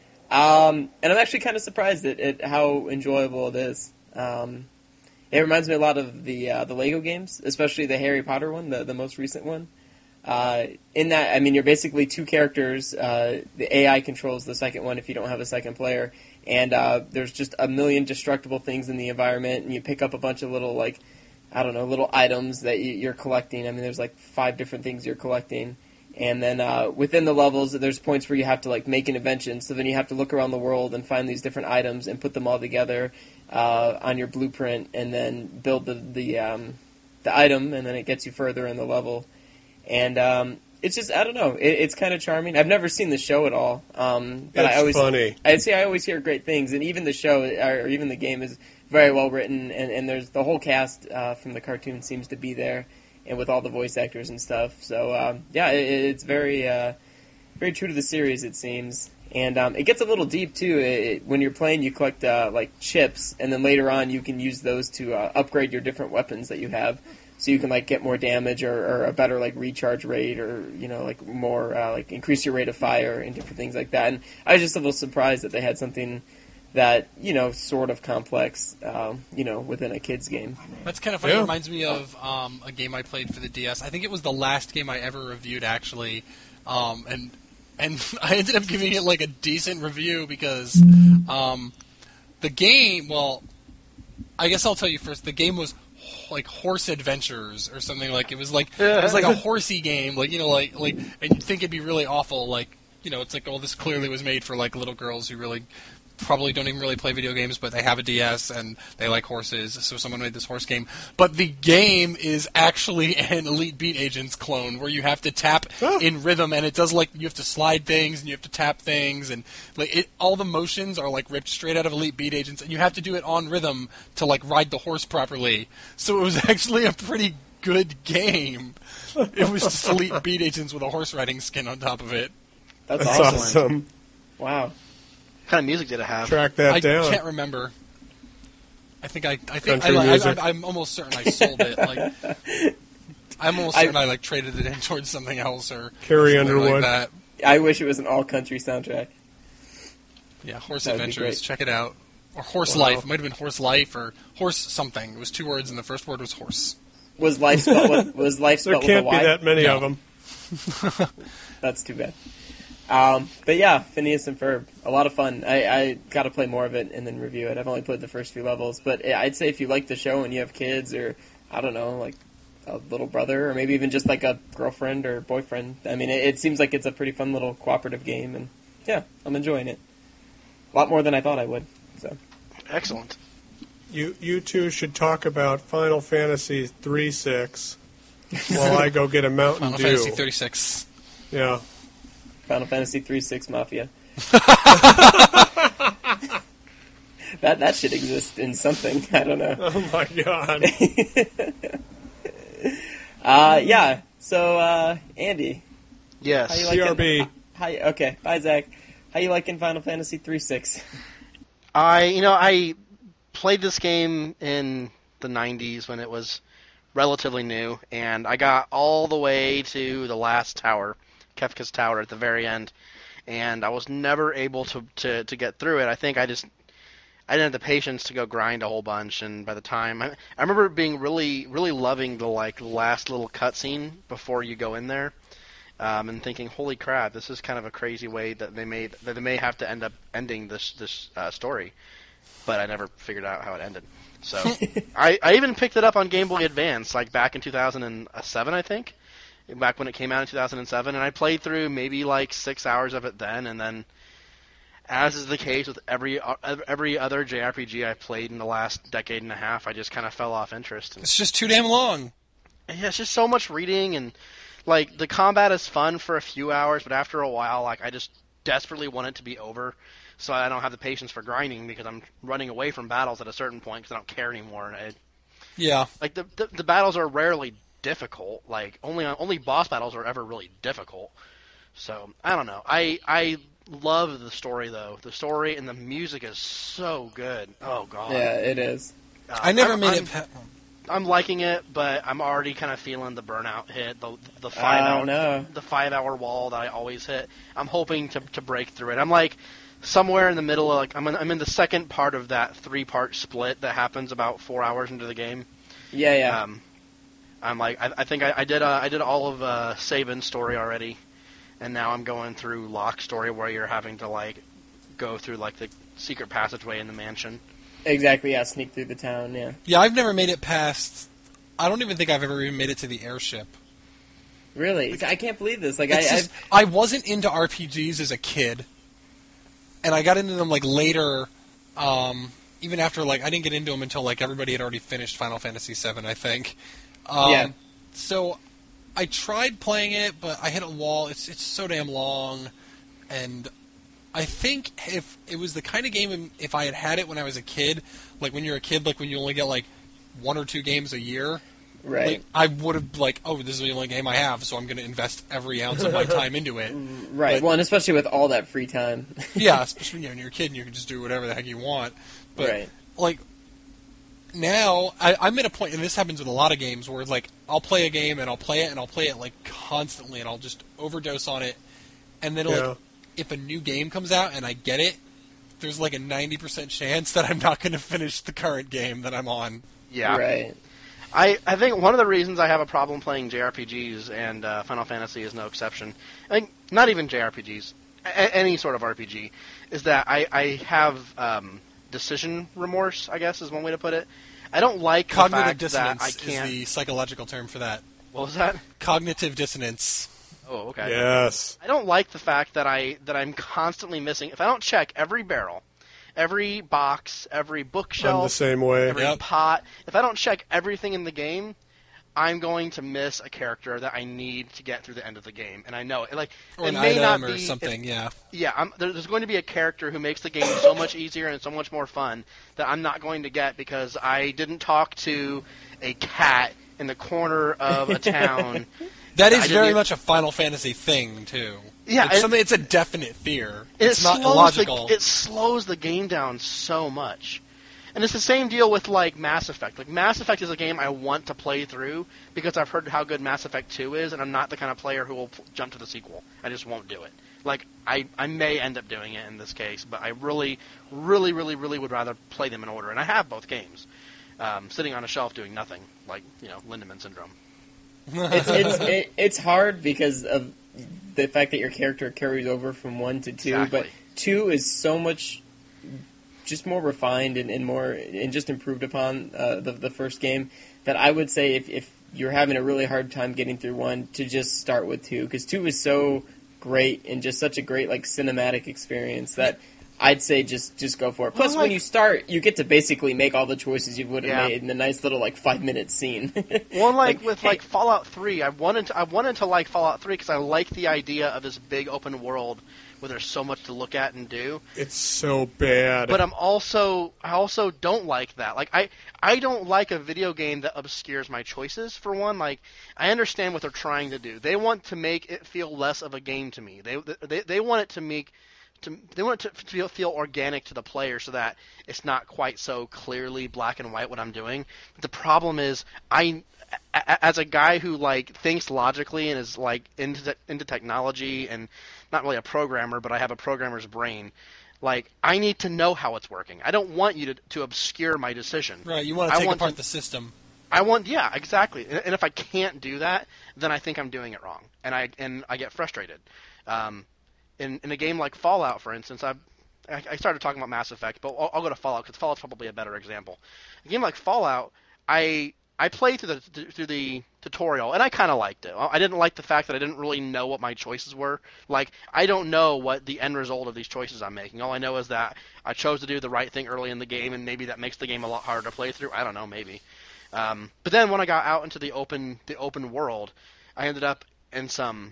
Um, and I'm actually kind of surprised at, at how enjoyable it is. Um, it reminds me a lot of the uh, the Lego games, especially the Harry Potter one, the, the most recent one. Uh, in that, I mean, you're basically two characters. Uh, the A I controls the second one if you don't have a second player. And uh, there's just a million destructible things in the environment, and you pick up a bunch of little, like, I don't know, little items that you, you're collecting. I mean, there's like five different things you're collecting. And then uh, within the levels, there's points where you have to like make an invention. So then you have to look around the world and find these different items and put them all together uh, on your blueprint, and then build the the um, the item, and then it gets you further in the level. And um, it's just I don't know, it, it's kind of charming. I've never seen the show at all, um, but It's I always funny. I'd say I always hear great things, and even the show or even the game is very well written, and, and there's the whole cast uh, from the cartoon seems to be there, and with all the voice actors and stuff. So um, yeah, it, it's very uh, very true to the series, it seems, and um, it gets a little deep too. It, it, when you're playing, you collect uh, like chips, and then later on you can use those to uh, upgrade your different weapons that you have. So you can like get more damage or, or a better like recharge rate, or you know like more uh, like increase your rate of fire and different things like that. And I was just a little surprised that they had something that you know sort of complex, um, you know, within a kids game. That's kind of funny. Yeah. It reminds me of um, a game I played for the D S. I think it was the last game I ever reviewed, actually, um, and and I ended up giving it like a decent review because um, the game. Well, I guess I'll tell you first. The game was like Horse Adventures or something. Like it was like it was like a horsey game. Like you know, like like and you'd think it'd be really awful. Like you know, it's like oh, this clearly was made for like little girls who really. Probably don't even really play video games, but they have a D S and they like horses, so someone made this horse game. But the game is actually an Elite Beat Agents clone where you have to tap Oh. in rhythm, and it does like you have to slide things and you have to tap things, and like it, all the motions are like ripped straight out of Elite Beat Agents, and you have to do it on rhythm to like ride the horse properly. So it was actually a pretty good game. It was just Elite Beat Agents with a horse riding skin on top of it. That's, That's awesome. awesome. Wow. What kind of music did it have? Track that I down. can't remember. I think I. I think I, Country I, music. I, I'm almost certain I sold it. Like, I'm almost I- certain I like traded it in towards something else or Carrie something Underwood. Like that. I wish it was an all country soundtrack. Yeah, Horse That would be Adventures. great. Check it out. Or Horse Wow. Life. It might have been Horse Life or Horse something. It was two words, and the first word was horse. Was life spelled with, was life There spelled with a can't be Y? that many No. of them. That's too bad. Um, but yeah, Phineas and Ferb, a lot of fun. I, I got to play more of it and then review it. I've only played the first few levels, but I'd say if you like the show and you have kids or, I don't know, like a little brother or maybe even just like a girlfriend or boyfriend, I mean, it, it seems like it's a pretty fun little cooperative game, and yeah, I'm enjoying it. A lot more than I thought I would. So Excellent. You you two should talk about Final Fantasy three six while I go get a Mountain Final Dew. Fantasy thirty-six. Yeah. Final Fantasy three six Mafia. that that should exist in something. I don't know. Oh my god. uh, yeah. So uh, Andy, Yes. how you C R liking? B. How you, okay, bye Zach. How you liking Final Fantasy three six? I, you know, I played this game in the nineties when it was relatively new, and I got all the way to the last tower, Kefka's Tower at the very end, and I was never able to, to, to get through it. I think I just, I didn't have the patience to go grind a whole bunch, and by the time, I, I remember being really, really loving the, like, last little cutscene before you go in there, um, and thinking, holy crap, this is kind of a crazy way that they made, that they may have to end up ending this, this uh, story, but I never figured out how it ended. So, I, I even picked it up on Game Boy Advance, like, back in two thousand seven, I think, back when it came out in two thousand seven, and I played through maybe like six hours of it then, and then, as is the case with every every other J R P G I've played in the last decade and a half, I just kind of fell off interest. And, It's just too damn long. yeah, it's just so much reading, and like the combat is fun for a few hours, but after a while, like I just desperately want it to be over, so I don't have the patience for grinding because I'm running away from battles at a certain point because I don't care anymore. And I, Yeah. like the, the the battles are rarely difficult. Like only only boss battles are ever really difficult. So I don't know. I I love the story though. The story and the music is so good. Oh god. Yeah, it is. Uh, I never I'm, made I'm, it. Pa- I'm liking it, but I'm already kind of feeling the burnout hit. The the five Oh, hour no. the five hour wall that I always hit. I'm hoping to to break through it. I'm like somewhere in the middle of like I'm in, I'm in the second part of that three part split that happens about four hours into the game. Yeah, yeah. Um, I'm like, I, I think I, I did uh, I did all of uh, Sabin's story already, and now I'm going through Locke's story where you're having to like go through like the secret passageway in the mansion. Exactly, yeah, sneak through the town, yeah. yeah, I've never made it past. I don't even think I've ever even made it to the airship. Really? I can't believe this. Like, I, It's just, I've, I wasn't into R P Gs as a kid, and I got into them like later. Um, even after like I didn't get into them until like everybody had already finished Final Fantasy seven, I think. Um, Yeah. So I tried playing it, but I hit a wall. It's it's so damn long, and I think if it was the kind of game, if I had had it when I was a kid, like when you're a kid, like when you only get like one or two games a year, right. like, I would have like, oh, this is the only game I have, so I'm going to invest every ounce of my time into it. Right, But- well, and especially with all that free time. Yeah, especially when you're a kid and you can just do whatever the heck you want. But Right. like now, I, I'm at a point, and this happens with a lot of games, where like I'll play a game and I'll play it and I'll play it like constantly, and I'll just overdose on it, and then Yeah. like if a new game comes out and I get it, there's like a ninety percent chance that I'm not going to finish the current game that I'm on. Yeah. Right. I, I think one of the reasons I have a problem playing J R P Gs, and uh, Final Fantasy is no exception, I think not even J R P Gs, a- any sort of R P G, is that I, I have um, decision remorse, I guess is one way to put it. I don't like Cognitive the fact that I dissonance can't... is the psychological term for that. What was that? Cognitive dissonance. Oh, okay. Yes. I don't like the fact that I that I'm constantly missing. If I don't check every barrel, every box, every bookshelf, I'm the same way. every Yep. pot, if I don't check everything in the game, I'm going to miss a character that I need to get through the end of the game, and I know it. Like Or it an may item not or be something, if- yeah. yeah, I'm, there, there's going to be a character who makes the game so much easier and so much more fun that I'm not going to get because I didn't talk to a cat in the corner of a town. That I is didn't very even- much a Final Fantasy thing, too. Yeah, It's, it- something, it's a definite fear. It It's not slows illogical. The, it slows the game down so much. And it's the same deal with, like, Mass Effect. Like, Mass Effect is a game I want to play through because I've heard how good Mass Effect two is, and I'm not the kind of player who will p- jump to the sequel. I just won't do it. Like, I, I may end up doing it in this case, but I really, really, really, really would rather play them in order. And I have both games um, sitting on a shelf doing nothing, like, you know, Lindemann Syndrome. it's it's it, it's hard because of the fact that your character carries over from one to two, Exactly. but two is so much just more refined and, and more and just improved upon uh, the the first game that I would say if, if you're having a really hard time getting through one, to just start with two, because two is so great and just such a great like cinematic experience that I'd say just, just go for it. Plus, Well, like- when you start, you get to basically make all the choices you would have Yeah. made in a nice little like five minute scene. Well, like, Like, with hey- like Fallout three, I wanted to I wanted to like Fallout three because I like the idea of this big open world where there's so much to look at and do. It's so bad. But I'm also I also don't like that. Like I I don't like a video game that obscures my choices. For one, like I understand what they're trying to do. They want to make it feel less of a game to me. They they they want it to make to they want it to feel feel organic to the player so that it's not quite so clearly black and white what I'm doing. But the problem is I a- as a guy who like thinks logically and is like into te- into technology and not really a programmer, but I have a programmer's brain. Like, I need to know how it's working. I don't want you to, to obscure my decision. Right, you want I to take want apart to- the system. I want, yeah, exactly. And, and if I can't do that, then I think I'm doing it wrong, and I and I get frustrated. Um, in in a game like Fallout, for instance, I I started talking about Mass Effect, but I'll, I'll go to Fallout because Fallout's probably a better example. A game like Fallout, I I played through the through the tutorial, and I kind of liked it. I didn't like the fact that I didn't really know what my choices were. Like, I don't know what the end result of these choices I'm making. All I know is that I chose to do the right thing early in the game, and maybe that makes the game a lot harder to play through. I don't know, maybe. Um, but then when I got out into the open the open world, I ended up in some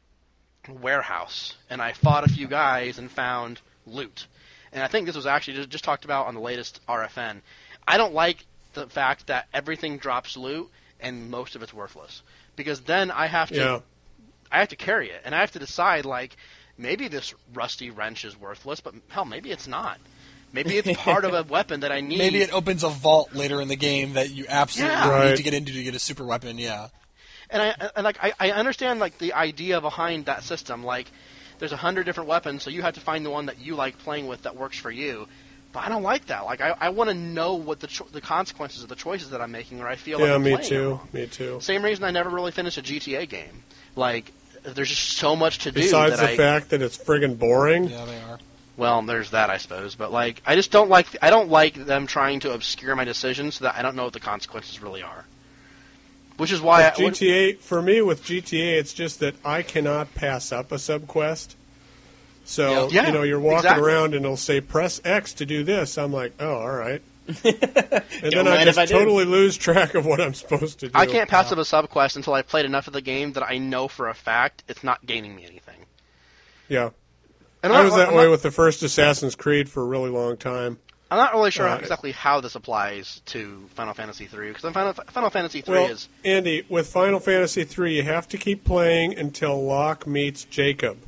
warehouse, and I fought a few guys and found loot. And I think this was actually just, just talked about on the latest R F N. I don't like the fact that everything drops loot and most of it's worthless, because then I have to yeah. I have to carry it, and I have to decide, like, maybe this rusty wrench is worthless, but hell, maybe it's not. Maybe it's part of a weapon that I need. Maybe it opens a vault later in the game that you absolutely Yeah. need Right. to get into to get a super weapon. Yeah. And I and like I, I understand like the idea behind that system. Like, there's a hundred different weapons, so you have to find the one that you like playing with that works for you. But I don't like that. Like, I, I want to know what the cho- the consequences of the choices that I'm making, or I feel like Yeah, I'm me playing it too. wrong. Me too. Same reason I never really finished a G T A game. Like, there's just so much to do. Besides that the I, fact that it's friggin' boring. Yeah, they are. Well, there's that, I suppose. But like, I just don't like I don't like them trying to obscure my decisions so that I don't know what the consequences really are. Which is why With I, G T A, for me, with G T A, it's just that I cannot pass up a subquest. So, Yeah, you know, you're walking exactly. around and it'll say, press X to do this. I'm like, oh, all right. And then I mind if just I do. totally lose track of what I'm supposed to do. I can't pass up a subquest until I've played enough of the game that I know for a fact it's not gaining me anything. Yeah. And I I'm was not- that I'm way not- with the first Assassin's Creed for a really long time. I'm not really sure Uh, exactly how this applies to Final Fantasy three, because Final, Final Fantasy three Well, is... Andy, with Final Fantasy three, you have to keep playing until Locke meets Jacob.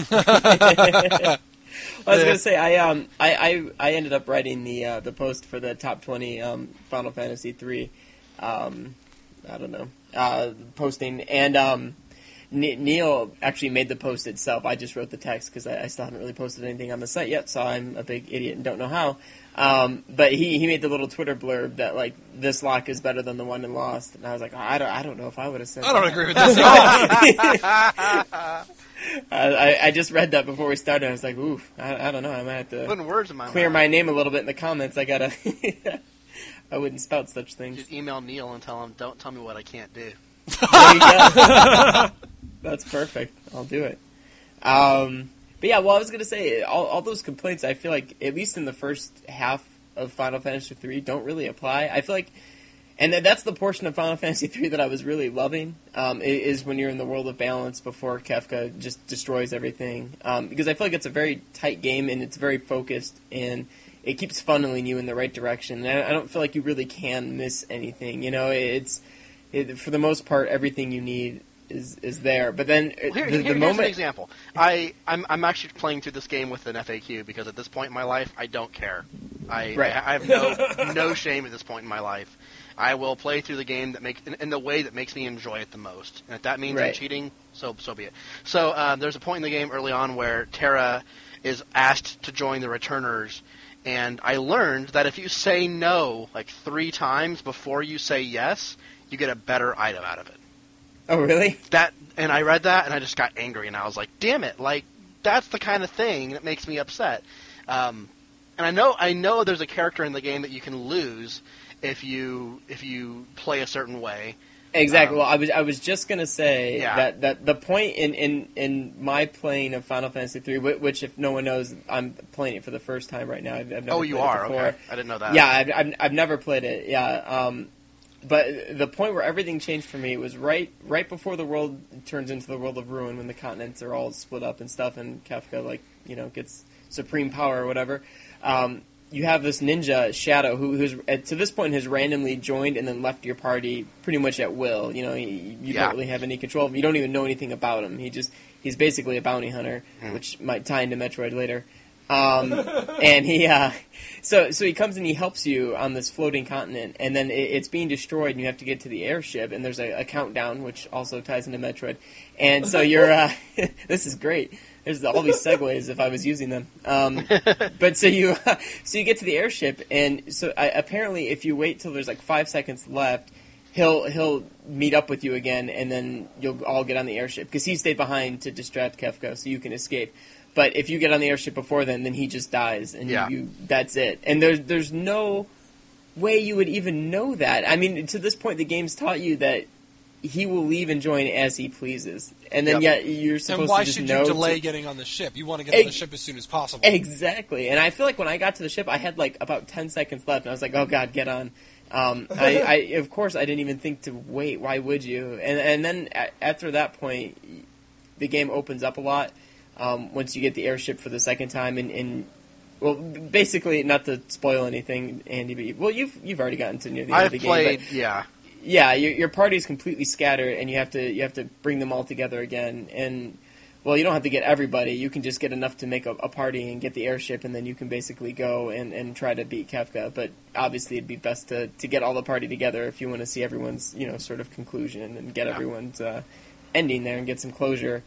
I was gonna say I um I, I, I ended up writing the uh, the post for the top twenty um, Final Fantasy three, um, I don't know uh, posting, and um, Ne- Neil actually made the post itself. I just wrote the text because I, I still haven't really posted anything on the site yet, so I'm a big idiot and don't know how. Um, but he, he made the little Twitter blurb that like this lock is better than the one in Lost, and I was like, oh, I don't I don't know if I would have said. I don't that. agree with this at all. I, I just read that before we started. I was like, ooh, I, I don't know. I might have to Putting words in my clear mouth. my name a little bit in the comments. I gotta. I wouldn't spout such things. Just email Neil and tell him, don't tell me what I can't do. There you go. That's perfect. I'll do it. Um, but yeah, well, I was gonna say all, all those complaints. I feel like at least in the first half of Final Fantasy three don't really apply. I feel like, and th- that's the portion of Final Fantasy three that I was really loving. Um, i- is when you're in the world of balance before Kefka just destroys everything. Um, because I feel like it's a very tight game and it's very focused and it keeps funneling you in the right direction. And I, I don't feel like you really can miss anything. You know, it's it, for the most part everything you need is is there. But then uh, Well, here, the, here- the here's an moment. example. I, I'm, I'm actually playing through this game with an F A Q because at this point in my life, I don't care. I, Right. I, I have no no shame at this point in my life. I will play through the game that make in, in the way that makes me enjoy it the most. And if that means I'm Right. cheating, so so be it. So uh, there's a point in the game early on where Terra is asked to join the Returners, and I learned that if you say no like three times before you say yes, you get a better item out of it. Oh, really? That and I read that and I just got angry and I was like, damn it! Like that's the kind of thing that makes me upset. Um, and I know I know there's a character in the game that you can lose if you if you play a certain way. Exactly. Um, well, I was I was just gonna say yeah. that, that the point in, in, in my playing of Final Fantasy three, which if no one knows, I'm playing it for the first time right now. I've, I've never oh, you played are? it before. Okay. I didn't know that. Yeah, I've, I've I've never played it. Yeah. Um, but the point where everything changed for me was right right before the world turns into the world of ruin, when the continents are all split up and stuff, and Kefka like you know gets supreme power or whatever. Um, you have this ninja, Shadow, who, who's uh, to this point has randomly joined and then left your party pretty much at will. You know, he, you Yeah. don't really have any control of him. You don't even know anything about him. He just he's basically a bounty hunter, Hmm. which might tie into Metroid later. Um, and he uh, so so he comes and he helps you on this floating continent, and then it, it's being destroyed, and you have to get to the airship, and there's a, a countdown, which also ties into Metroid. And so you're uh, this is great. There's all these segues if I was using them. Um, but so you so you get to the airship, and so I, apparently if you wait till there's like five seconds left, he'll he'll meet up with you again, and then you'll all get on the airship because he stayed behind to distract Kefka, so you can escape. But if you get on the airship before then, then he just dies, and Yeah. you, you that's it. And there's there's no way you would even know that. I mean, to this point, the game's taught you that he will leave and join as he pleases, and then Yep. yet you're supposed And why to just should know you delay to- getting on the ship? You want to get on the Ex- ship as soon as possible. Exactly, and I feel like when I got to the ship, I had like about ten seconds left, and I was like, "Oh God, get on!" Um, I, I, of course, I didn't even think to wait. Why would you? And and then a- after that point, the game opens up a lot um, once you get the airship for the second time, and, and well, basically, not to spoil anything, Andy, but you, well, you've you've already gotten to near the end I've of the game. played, But yeah. yeah, your your party's completely scattered, and you have to you have to bring them all together again. And well, you don't have to get everybody. You can just get enough to make a, a party and get the airship, and then you can basically go and, and try to beat Kefka. But obviously, it'd be best to, to get all the party together if you want to see everyone's you know sort of conclusion and get Yeah. everyone's uh, ending there and get some closure.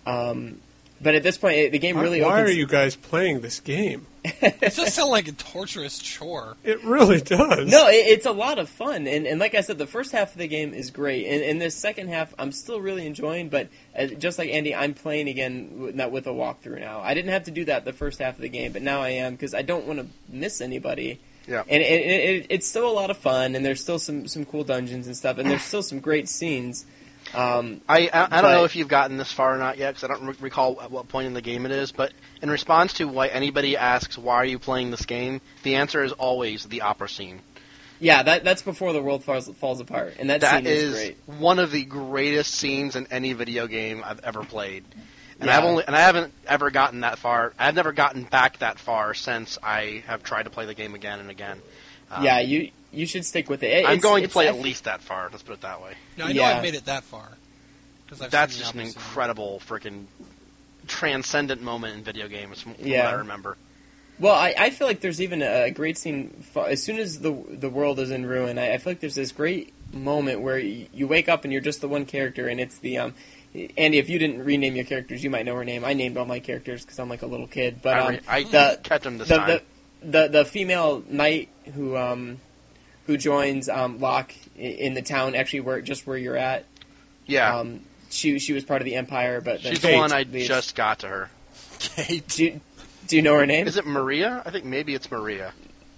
Um, but at this point, it, the game Why- really why opens. are you guys playing this game? It just sounds like a torturous chore. It really does. No, it, it's a lot of fun, and, and like I said, the first half of the game is great, and, and this second half I'm still really enjoying. But uh, just like Andy, I'm playing again with, not with a walkthrough now. I didn't have to do that the first half of the game, but now I am because I don't want to miss anybody. Yeah. And it, it, it, it's still a lot of fun, and there's still some, some cool dungeons and stuff, and there's still some great scenes. Um, I, I, I don't But- know if you've gotten this far or not yet, because I don't re- recall at what point in the game it is, but in response to why anybody asks, why are you playing this game, the answer is always the opera scene. yeah, that that's before the world falls, falls apart, and that, That scene is, is great. one of the greatest scenes in any video game I've ever played. And Yeah. I've only and I haven't ever gotten that far. I've never gotten back that far since I have tried to play the game again and again. Um, Yeah, you you should stick with it. It- I'm it's- going to it's- play I at f- least that far. Let's put it that way. Now, I know Yeah. I've made it that far. 'Cause I've That's seen the just an opposite. incredible, freaking transcendent moment in video games from, from Yeah. what I remember. Well, I, I feel like there's even a great scene fa- as soon as the the world is in ruin. I, I feel like there's this great moment where you, you wake up and you're just the one character, and it's the um. Andy, if you didn't rename your characters, you might know her name. I named all my characters because I'm like a little kid. But I, um, re- I the kept him this the, time. the the the female knight who um who joins um Locke i- in the town, actually where just where you're at. yeah, Um, she she was part of the Empire, but then she's she the one I leaves. just got to her. Kate. Do you, do you know her name? Is it Maria? I think maybe it's Maria.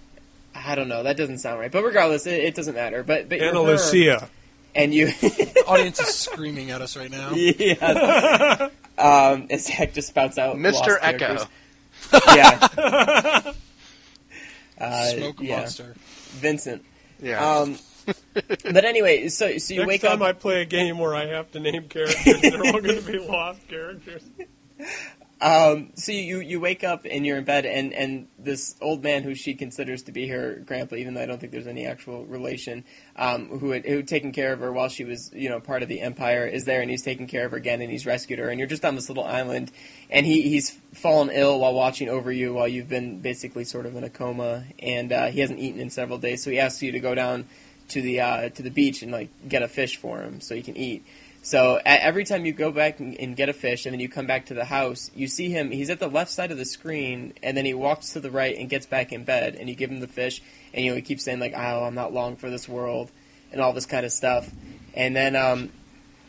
I don't know. That doesn't sound right. But regardless, it, it doesn't matter. But but you're Anna her, Lucia. and you. Audience is screaming at us right now. Yeah. Um, as Zach just spouts out Mister lost Echo. characters. Yeah. Uh, Smoke yeah. monster. Vincent. Yeah. Um, but anyway, so so you Next wake time up. I play a game where I have to name characters, they're all going to be lost characters. Um, so you, you wake up and you're in bed, and, and this old man who she considers to be her grandpa, even though I don't think there's any actual relation, um, who had who had taken care of her while she was you know part of the Empire, is there, and he's taking care of her again, and he's rescued her, and you're just on this little island, and he he's fallen ill while watching over you while you've been basically sort of in a coma, and uh, he hasn't eaten in several days, so he asks you to go down to the uh, to the beach and like get a fish for him so he can eat. So a every time you go back and, and get a fish, and then you come back to the house, you see him. He's at the left side of the screen, and then he walks to the right and gets back in bed. And you give him the fish, and you know he keeps saying like, "Oh, I'm not long for this world," and all this kind of stuff. And then um,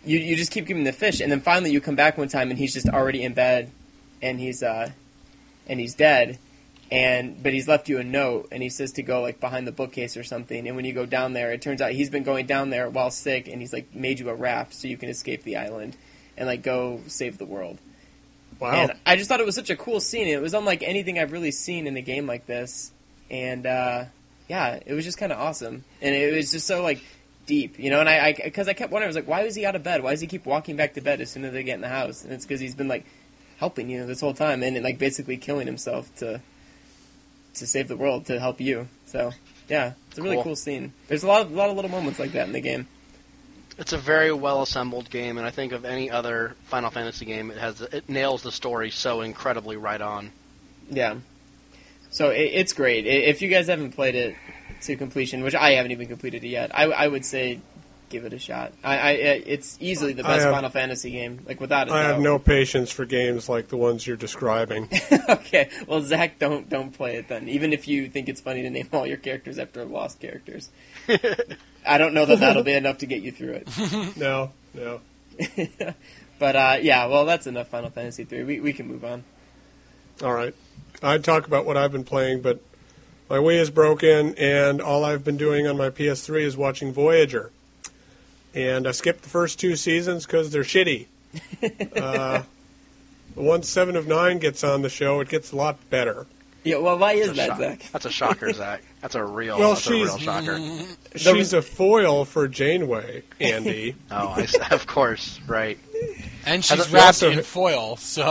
you you just keep giving him the fish, and then finally you come back one time and he's just already in bed, and he's uh, and he's dead, and but he's left you a note, and he says to go like behind the bookcase or something, and when you go down there, it turns out he's been going down there while sick, and he's like made you a raft so you can escape the island and like go save the world. Wow. And I just thought it was such a cool scene. It was unlike anything I've really seen in a game like this, and uh, yeah, it was just kind of awesome, and it was just so like. Deep, you know, and I, because I, I kept wondering, I was like, why was he out of bed? Why does he keep walking back to bed as soon as they get in the house? And it's because he's been like helping you this whole time, and like basically killing himself to to save the world, to help you. So yeah, it's a really Cool. cool scene. There's a lot of a lot of little moments like that in the game. It's a very well assembled game, and I think of any other Final Fantasy game, it has it nails the story so incredibly right on. Yeah, so it, it's great. I- If you guys haven't played it to completion, which I haven't even completed it yet, I, I would say give it a shot. I, I it's easily the I best have- Final Fantasy game, like without a I doubt. have no patience for games like the ones you're describing. Okay, well, Zach, don't don't play it then. Even if you think it's funny to name all your characters after lost characters, I don't know that that'll be enough to get you through it. No, no. But uh, yeah, well, that's enough Final Fantasy three. We we can move on. All right. I'd talk about what I've been playing, but my Wii is broken, and all I've been doing on my P S three is watching Voyager. And I skipped the first two seasons because they're shitty. uh, once Seven of Nine gets on the show, it gets a lot better. Yeah, well, why is That's a that, shock- Zach? That's a shocker, Zach. That's a real, Well, that's a real she's- shocker. She's a foil for Janeway, Andy. Oh, I, s- of course, right. And Has she's it- wrapped also- in foil, so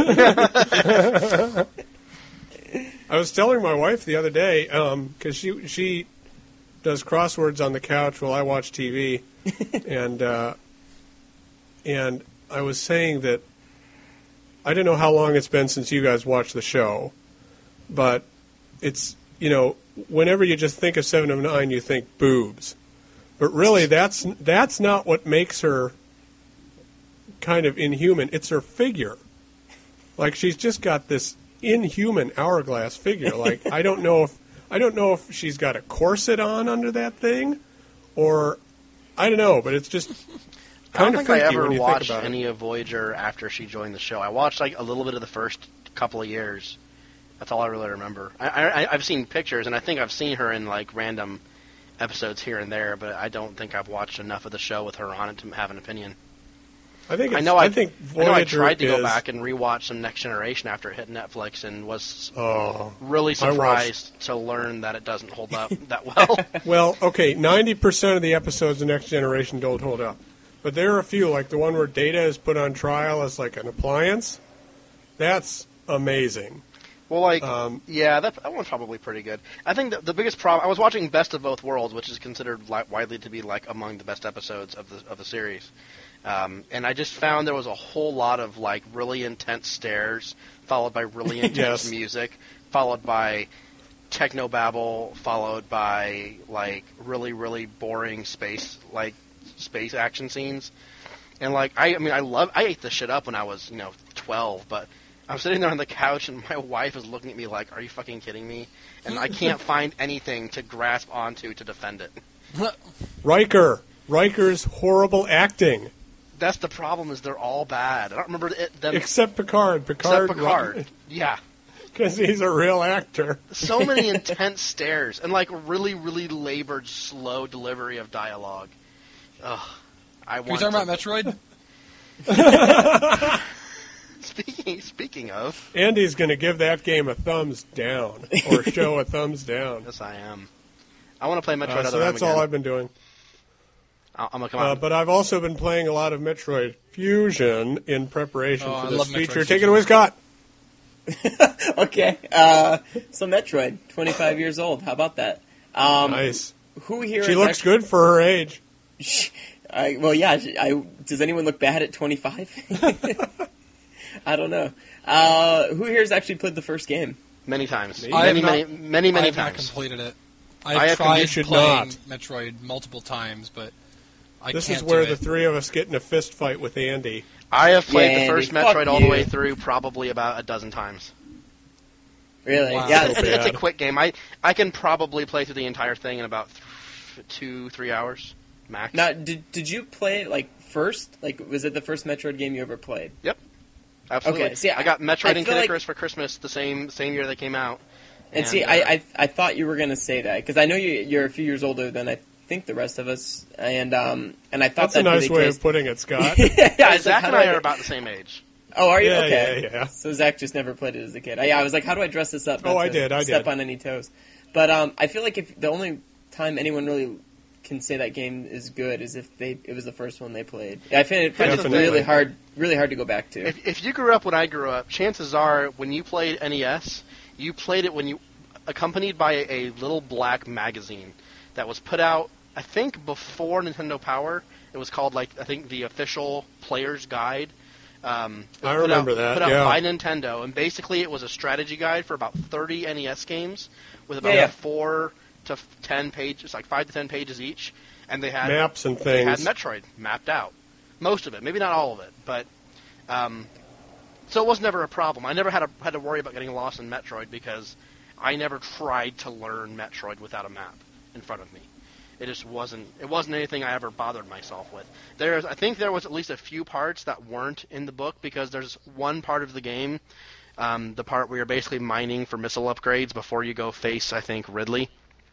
I was telling my wife the other day, because she she does crosswords on the couch while I watch T V, and uh, and I was saying that I don't know how long it's been since you guys watched the show, but it's, you know, whenever you just think of Seven of Nine, you think boobs, but really that's that's not what makes her kind of inhuman. It's her figure. Like, she's just got this inhuman hourglass figure. Like, I don't know if I don't know if she's got a corset on under that thing, or I don't know, but it's just I don't kind of think I freaky ever when you think watched about it. any of Voyager after she joined the show. I watched like a little bit of the first couple of years. That's all I really remember. I, I, I've seen pictures, and I think I've seen her in like random episodes here and there, but I don't think I've watched enough of the show with her on it to have an opinion. I think it's, I know I, I, think I know I Voyager tried to is, go back and rewatch some Next Generation after it hit Netflix, and was Oh, really I watched- surprised to learn that it doesn't hold up that well. well, okay, ninety percent of the episodes of Next Generation don't hold up, but there are a few, like the one where Data is put on trial as like an appliance. That's amazing. Well, like, Um, yeah, that, that one's probably pretty good. I think the, the biggest problem, I was watching Best of Both Worlds, which is considered like, widely to be like among the best episodes of the of the series, um, and I just found there was a whole lot of like really intense stares, followed by really intense Yes. music, followed by techno babble, followed by like really really boring space like space action scenes, and like I, I mean I love I ate this shit up when I was you know twelve, but I'm sitting there on the couch, and my wife is looking at me like, are you fucking kidding me? And I can't find anything to grasp onto to defend it. Riker, Riker's horrible acting, That's the problem, is they're all bad. I don't remember it, them except Picard. Picard, except Picard. Yeah. because he's a real actor. So many intense stares, and like really, really labored, slow delivery of dialogue. Ugh. I Are you want talking to- about Metroid? Speaking, speaking of, Andy's going to give that game a thumbs down, or show a thumbs down. yes I am. I want to play Metroid Uh, Other so M that's again. all I've been doing. I'll- I'm gonna come Uh, out. but I've also been playing a lot of Metroid Fusion in preparation Oh, I for this love Metroid feature. Fusion. Take it away, Scott. Okay, uh, so Metroid, twenty-five years old. How about that? Um, Nice. Who here? She is looks actually- good for her age. I, well, yeah. she- I, does anyone look bad at twenty-five? I don't know. Uh, who here has actually played the first game? Many times. Me? Many, I have many, not- many, many I have not times. completed it. I I've have- tried you should playing not. Metroid multiple times, but I This can't is where do the it. three of us get in a fist fight with Andy. I have played Yeah, the first Andy, fuck Metroid all the you. way through probably about a dozen times. Really? Wow. Yeah. So It's, it's a bad. quick game. I, I can probably play through the entire thing in about th- two, three hours. max. Now, did did you play it like first? Like, was it the first Metroid game you ever played? Yep, absolutely. Okay, see, I got Metroid I and feel Kid like- Icarus for Christmas the same same year they came out. And, see, uh, I, I I thought you were gonna say that because I know you you're a few years older than I think the rest of us, and um and I thought That's a that'd nice be the way case. of putting it, Scott. yeah, I was like, Zach how and do I I- are about the same age. Oh, are you? Yeah, Okay. yeah, yeah. So Zach just never played it as a kid. I, yeah, I was like, how do I dress this up? Oh, not I to did, I step did. on any toes. But um, I feel like if the only time anyone really can say that game is good is if they it was the first one they played. I find it, find it Definitely. really hard, really hard to go back to. If, if you grew up when I grew up, chances are when you played N E S, you played it when you accompanied by a, a little black magazine that was put out, I think, before Nintendo Power. It was called, like, I think the official Player's Guide. Um, it was I put remember out, that, Put out yeah. by Nintendo, and basically it was a strategy guide for about thirty N E S games with about Yeah, yeah. four to f- ten pages, like five to ten pages each, and they had Maps and they had things. Metroid mapped out, most of it, maybe not all of it, but um, so it was never a problem. I never had a, had to worry about getting lost in Metroid because I never tried to learn Metroid without a map in front of me. It just wasn't. It wasn't anything I ever bothered myself with. There's, I think there was at least a few parts that weren't in the book because there's one part of the game, um, the part where you're basically mining for missile upgrades before you go face, I think, Ridley.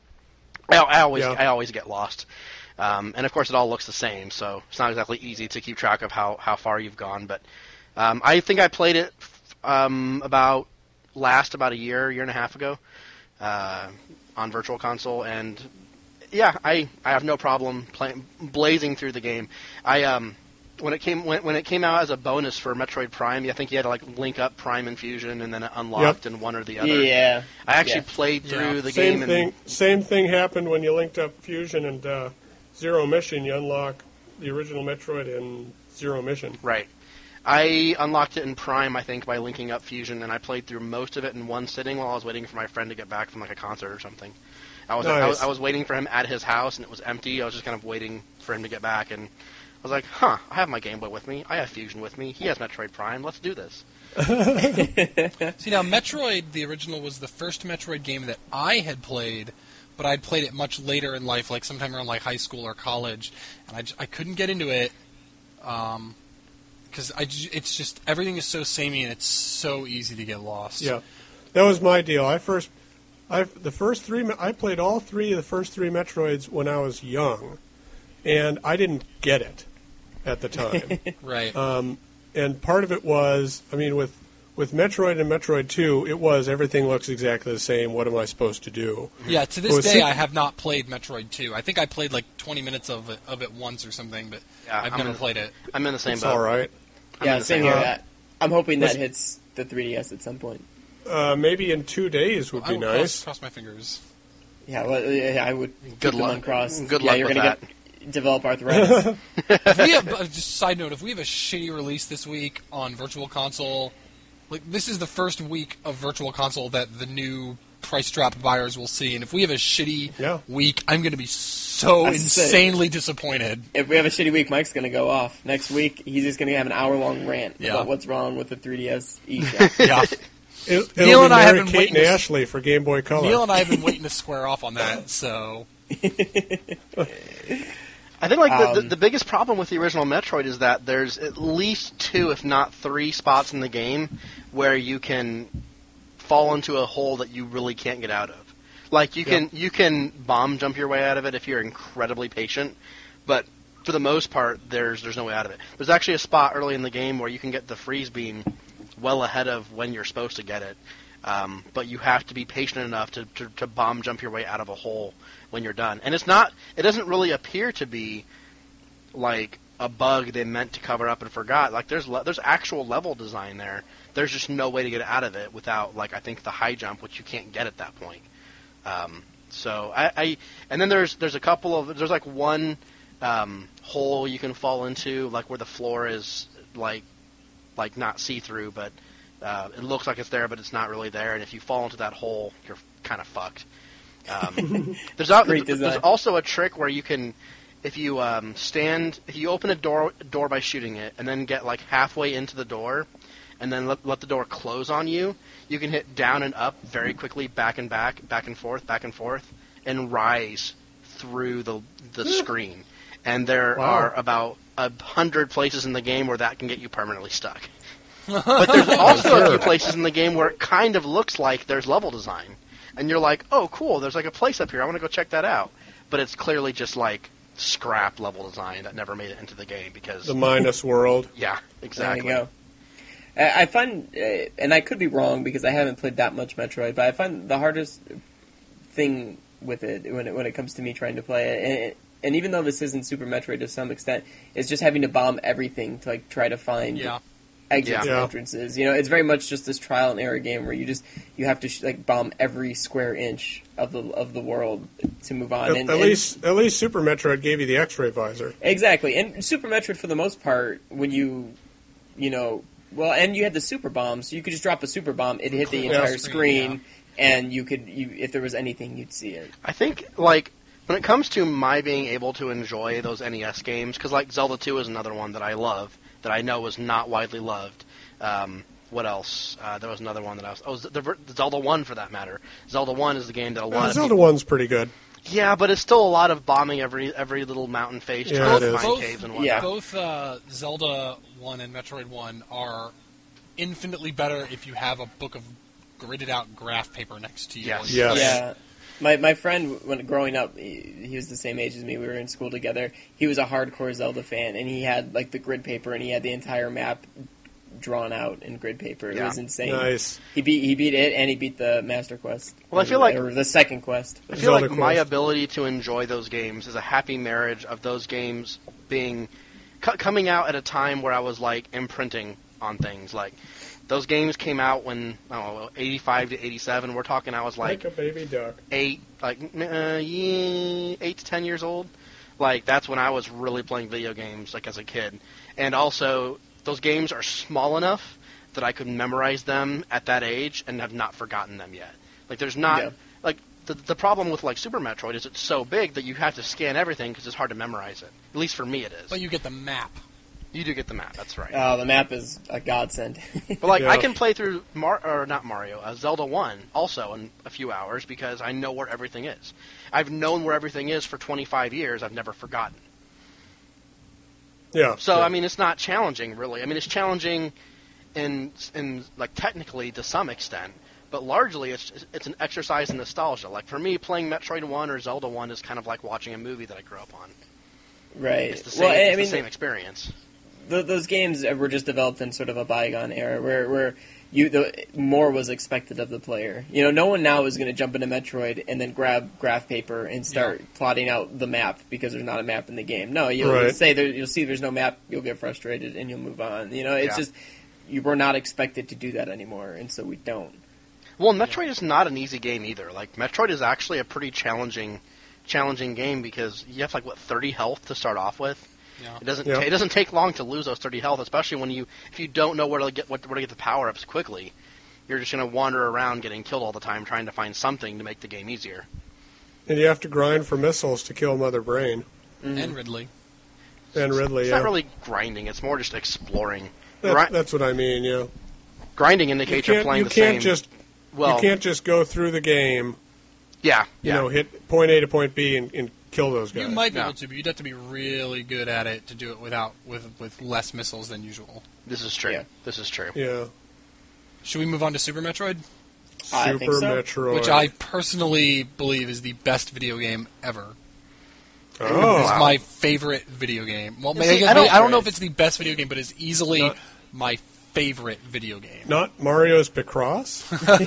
I, I always, Yeah. I always get lost, um, and of course it all looks the same, so it's not exactly easy to keep track of how, how far you've gone. But um, I think I played it um, about last about a year, year and a half ago uh, on Virtual Console, and yeah, I, I have no problem playing blazing through the game. I um when it came when, when it came out as a bonus for Metroid Prime, I think you had to like link up Prime and Fusion, and then it unlocked in one or the other. Yeah. I actually Yeah. played through Yeah. the Same game thing. and Same thing happened when you linked up Fusion and uh, Zero Mission. You unlock the original Metroid in Zero Mission. right. I unlocked it in Prime, I think, by linking up Fusion, and I played through most of it in one sitting while I was waiting for my friend to get back from like a concert or something. I was, I was Nice. I was waiting for him at his house, and it was empty. I was just kind of waiting for him to get back, and I was like, huh, I have my Game Boy with me. I have Fusion with me. He has Metroid Prime. Let's do this. See, now, Metroid, the original, was the first Metroid game that I had played, but I'd played it much later in life, like sometime around like high school or college, and I, j- I couldn't get into it because I j- it's just, everything is so samey and it's so easy to get lost. Yeah, that was my deal. I first, I the first three. I played all three of the first three Metroids when I was young, and I didn't get it at the time. Right. And part of it was, I mean, with with Metroid and Metroid two, it was everything looks exactly the same. What am I supposed to do? Yeah, to It this was day, sick- I have not played Metroid two. I think I played like twenty minutes of it, of it once or something, but Yeah, I've I'm never in- played it. I'm in the same It's boat. all right. I'm Yeah, in the same same here. boat. I- I'm hoping that Was- hits the three D S at some point. Uh, maybe in two days would I be will cross, nice. cross my fingers. Yeah, well, yeah, I would keep Good them luck. uncrossed. Good yeah, luck you're with gonna that. get develop arthritis. If we have, uh, just side note, if we have a shitty release this week on Virtual Console, like this is the first week of Virtual Console that the new price drop buyers will see, and if we have a shitty Yeah. week, I'm going to be so That's sick. insanely disappointed. If we have a shitty week, Mike's gonna go off. Next week, he's just gonna have an hour long rant Yeah. about what's wrong with the three D S eShop. Yeah, It, it'll Neil be and I have Mary been Kate waiting and to s- Ashley for Game Boy Color. Neil and I have been waiting to square off on that. So I think like the, the, Um, the biggest problem with the original Metroid is that there's at least two, if not three, spots in the game where you can fall into a hole that you really can't get out of. Like you can you can bomb jump your way out of it if you're incredibly patient, but for the most part, there's there's no way out of it. There's actually a spot early in the game where you can get the freeze beam well ahead of when you're supposed to get it, um, but you have to be patient enough to, to, to bomb jump your way out of a hole when you're done. And it's not it doesn't really appear to be like a bug they meant to cover up and forgot. Like there's le- there's actual level design there. There's just no way to get out of it without like I think the high jump, which you can't get at that point. Um, so I, I and then there's there's a couple of there's like one um, hole you can fall into like where the floor is like like not see through, but uh, it looks like it's there, but it's not really there. And if you fall into that hole, you're kind of fucked. Um, there's, al- Great there's design. also a trick where you can, if you um, stand, if you open a door door by shooting it, and then get like halfway into the door, and then let, let the door close on you, you can hit down and up very quickly, back and back, back and forth, back and forth, and rise through the the screen. and there Wow. are about a hundred places in the game where that can get you permanently stuck. But there's also a few places in the game where it kind of looks like there's level design, and you're like, oh, cool, there's like a place up here, I want to go check that out. But it's clearly just like scrap level design that never made it into the game because The Minus World. yeah, exactly. There you go. I I find, uh, and I could be wrong because I haven't played that much Metroid, but I find the hardest thing with it when it when it comes to me trying to play it, and, it, and even though this isn't Super Metroid to some extent, is just having to bomb everything to like try to find Yeah. exits Yeah. and entrances. You know, it's very much just this trial and error game where you just you have to sh- like bomb every square inch of the of the world to move on. At, and, at and- least, at least Super Metroid gave you the X-ray visor. Exactly, and Super Metroid for the most part, when you, you know, well, and you had the super bomb, so you could just drop a super bomb, it hit the Clear entire the screen, screen, and you could, you, if there was anything, you'd see it. I think, like, when it comes to my being able to enjoy those N E S games, because, like, Zelda two is another one that I love, that I know was not widely loved. Um, what else? Uh, there was another one that I was... Oh, the, the Zelda one, for that matter. Zelda one is the game that a lot Uh, of Zelda people... one's pretty good. Yeah, but it's still a lot of bombing every every little mountain face, Yeah, trying it to is. find Both- caves and whatnot. yeah. Both uh, Zelda one and Metroid one are infinitely better if you have a book of gridded out graph paper next to you. Yes. Yes. Yeah. My my friend, when growing up, he, he was the same age as me. We were in school together. He was a hardcore Zelda fan, and he had like the grid paper, and he had the entire map drawn out in grid paper. It Yeah. was insane. Nice. He beat he beat it, and he beat the Master Quest. Well, I feel like- or the second quest. I feel Zelda like my Quest. ability to enjoy those games is a happy marriage of those games being co- coming out at a time where I was like imprinting on things. Like those games came out when I don't know, eighty-five to eighty-seven. We're talking I was like Like a baby duck. eight, like uh, yeah, eight to ten years old. Like that's when I was really playing video games, like as a kid. And also, those games are small enough that I could memorize them at that age and have not forgotten them yet. Like there's not Yeah. like the the problem with like Super Metroid is it's so big that you have to scan everything because it's hard to memorize it. At least for me, it is. But you get the map. You do get the map. That's right. Oh, the map is a godsend. But like Yeah. I can play through Mar or not Mario, uh, Zelda one also in a few hours because I know where everything is. I've known where everything is for twenty-five years. I've never forgotten. Yeah. So yeah. I mean, it's not challenging really. I mean, it's challenging in in like technically to some extent, but largely it's it's an exercise in nostalgia. Like for me, playing Metroid one or Zelda one is kind of like watching a movie that I grew up on. Right. It's the same. Well, I it's mean, the same experience. th- those games were just developed in sort of a bygone era where where you the more was expected of the player. You know, no one now is going to jump into Metroid and then grab graph paper and start plotting out the map because there's not a map in the game. No, you'll Right. say there, you'll see there's no map, you'll get frustrated and you'll move on. You know, it's Yeah. just you were not expected to do that anymore, and so we don't. Well, Metroid is not an easy game either. Like Metroid is actually a pretty challenging, challenging game because you have like what thirty health to start off with. Yeah. It doesn't. Yeah. It doesn't take long to lose those thirty health, especially when you if you don't know where to get what, where to get the power ups quickly. You're just going to wander around getting killed all the time, trying to find something to make the game easier. And you have to grind for missiles to kill Mother Brain And Ridley. and Ridley. It's yeah. not really grinding; it's more just exploring. That's, Gri- that's what I mean. Yeah. grinding You indicates you're can't. playing You the can't same. just. well, You can't just go through the game. yeah, You yeah. know, hit point A to point B and, and kill those guys. You might be Yeah. able to, but you'd have to be really good at it to do it without with with less missiles than usual. This is true. Yeah. This is true. Yeah. Should we move on to Super Metroid? I Super think so. Metroid. Which I personally believe is the best video game ever. Oh. It's Wow. my favorite video game. Well, See, maybe, I, I don't- I don't know if it's the best video game, but it's easily Not- my favorite video game. Not Mario's Picross?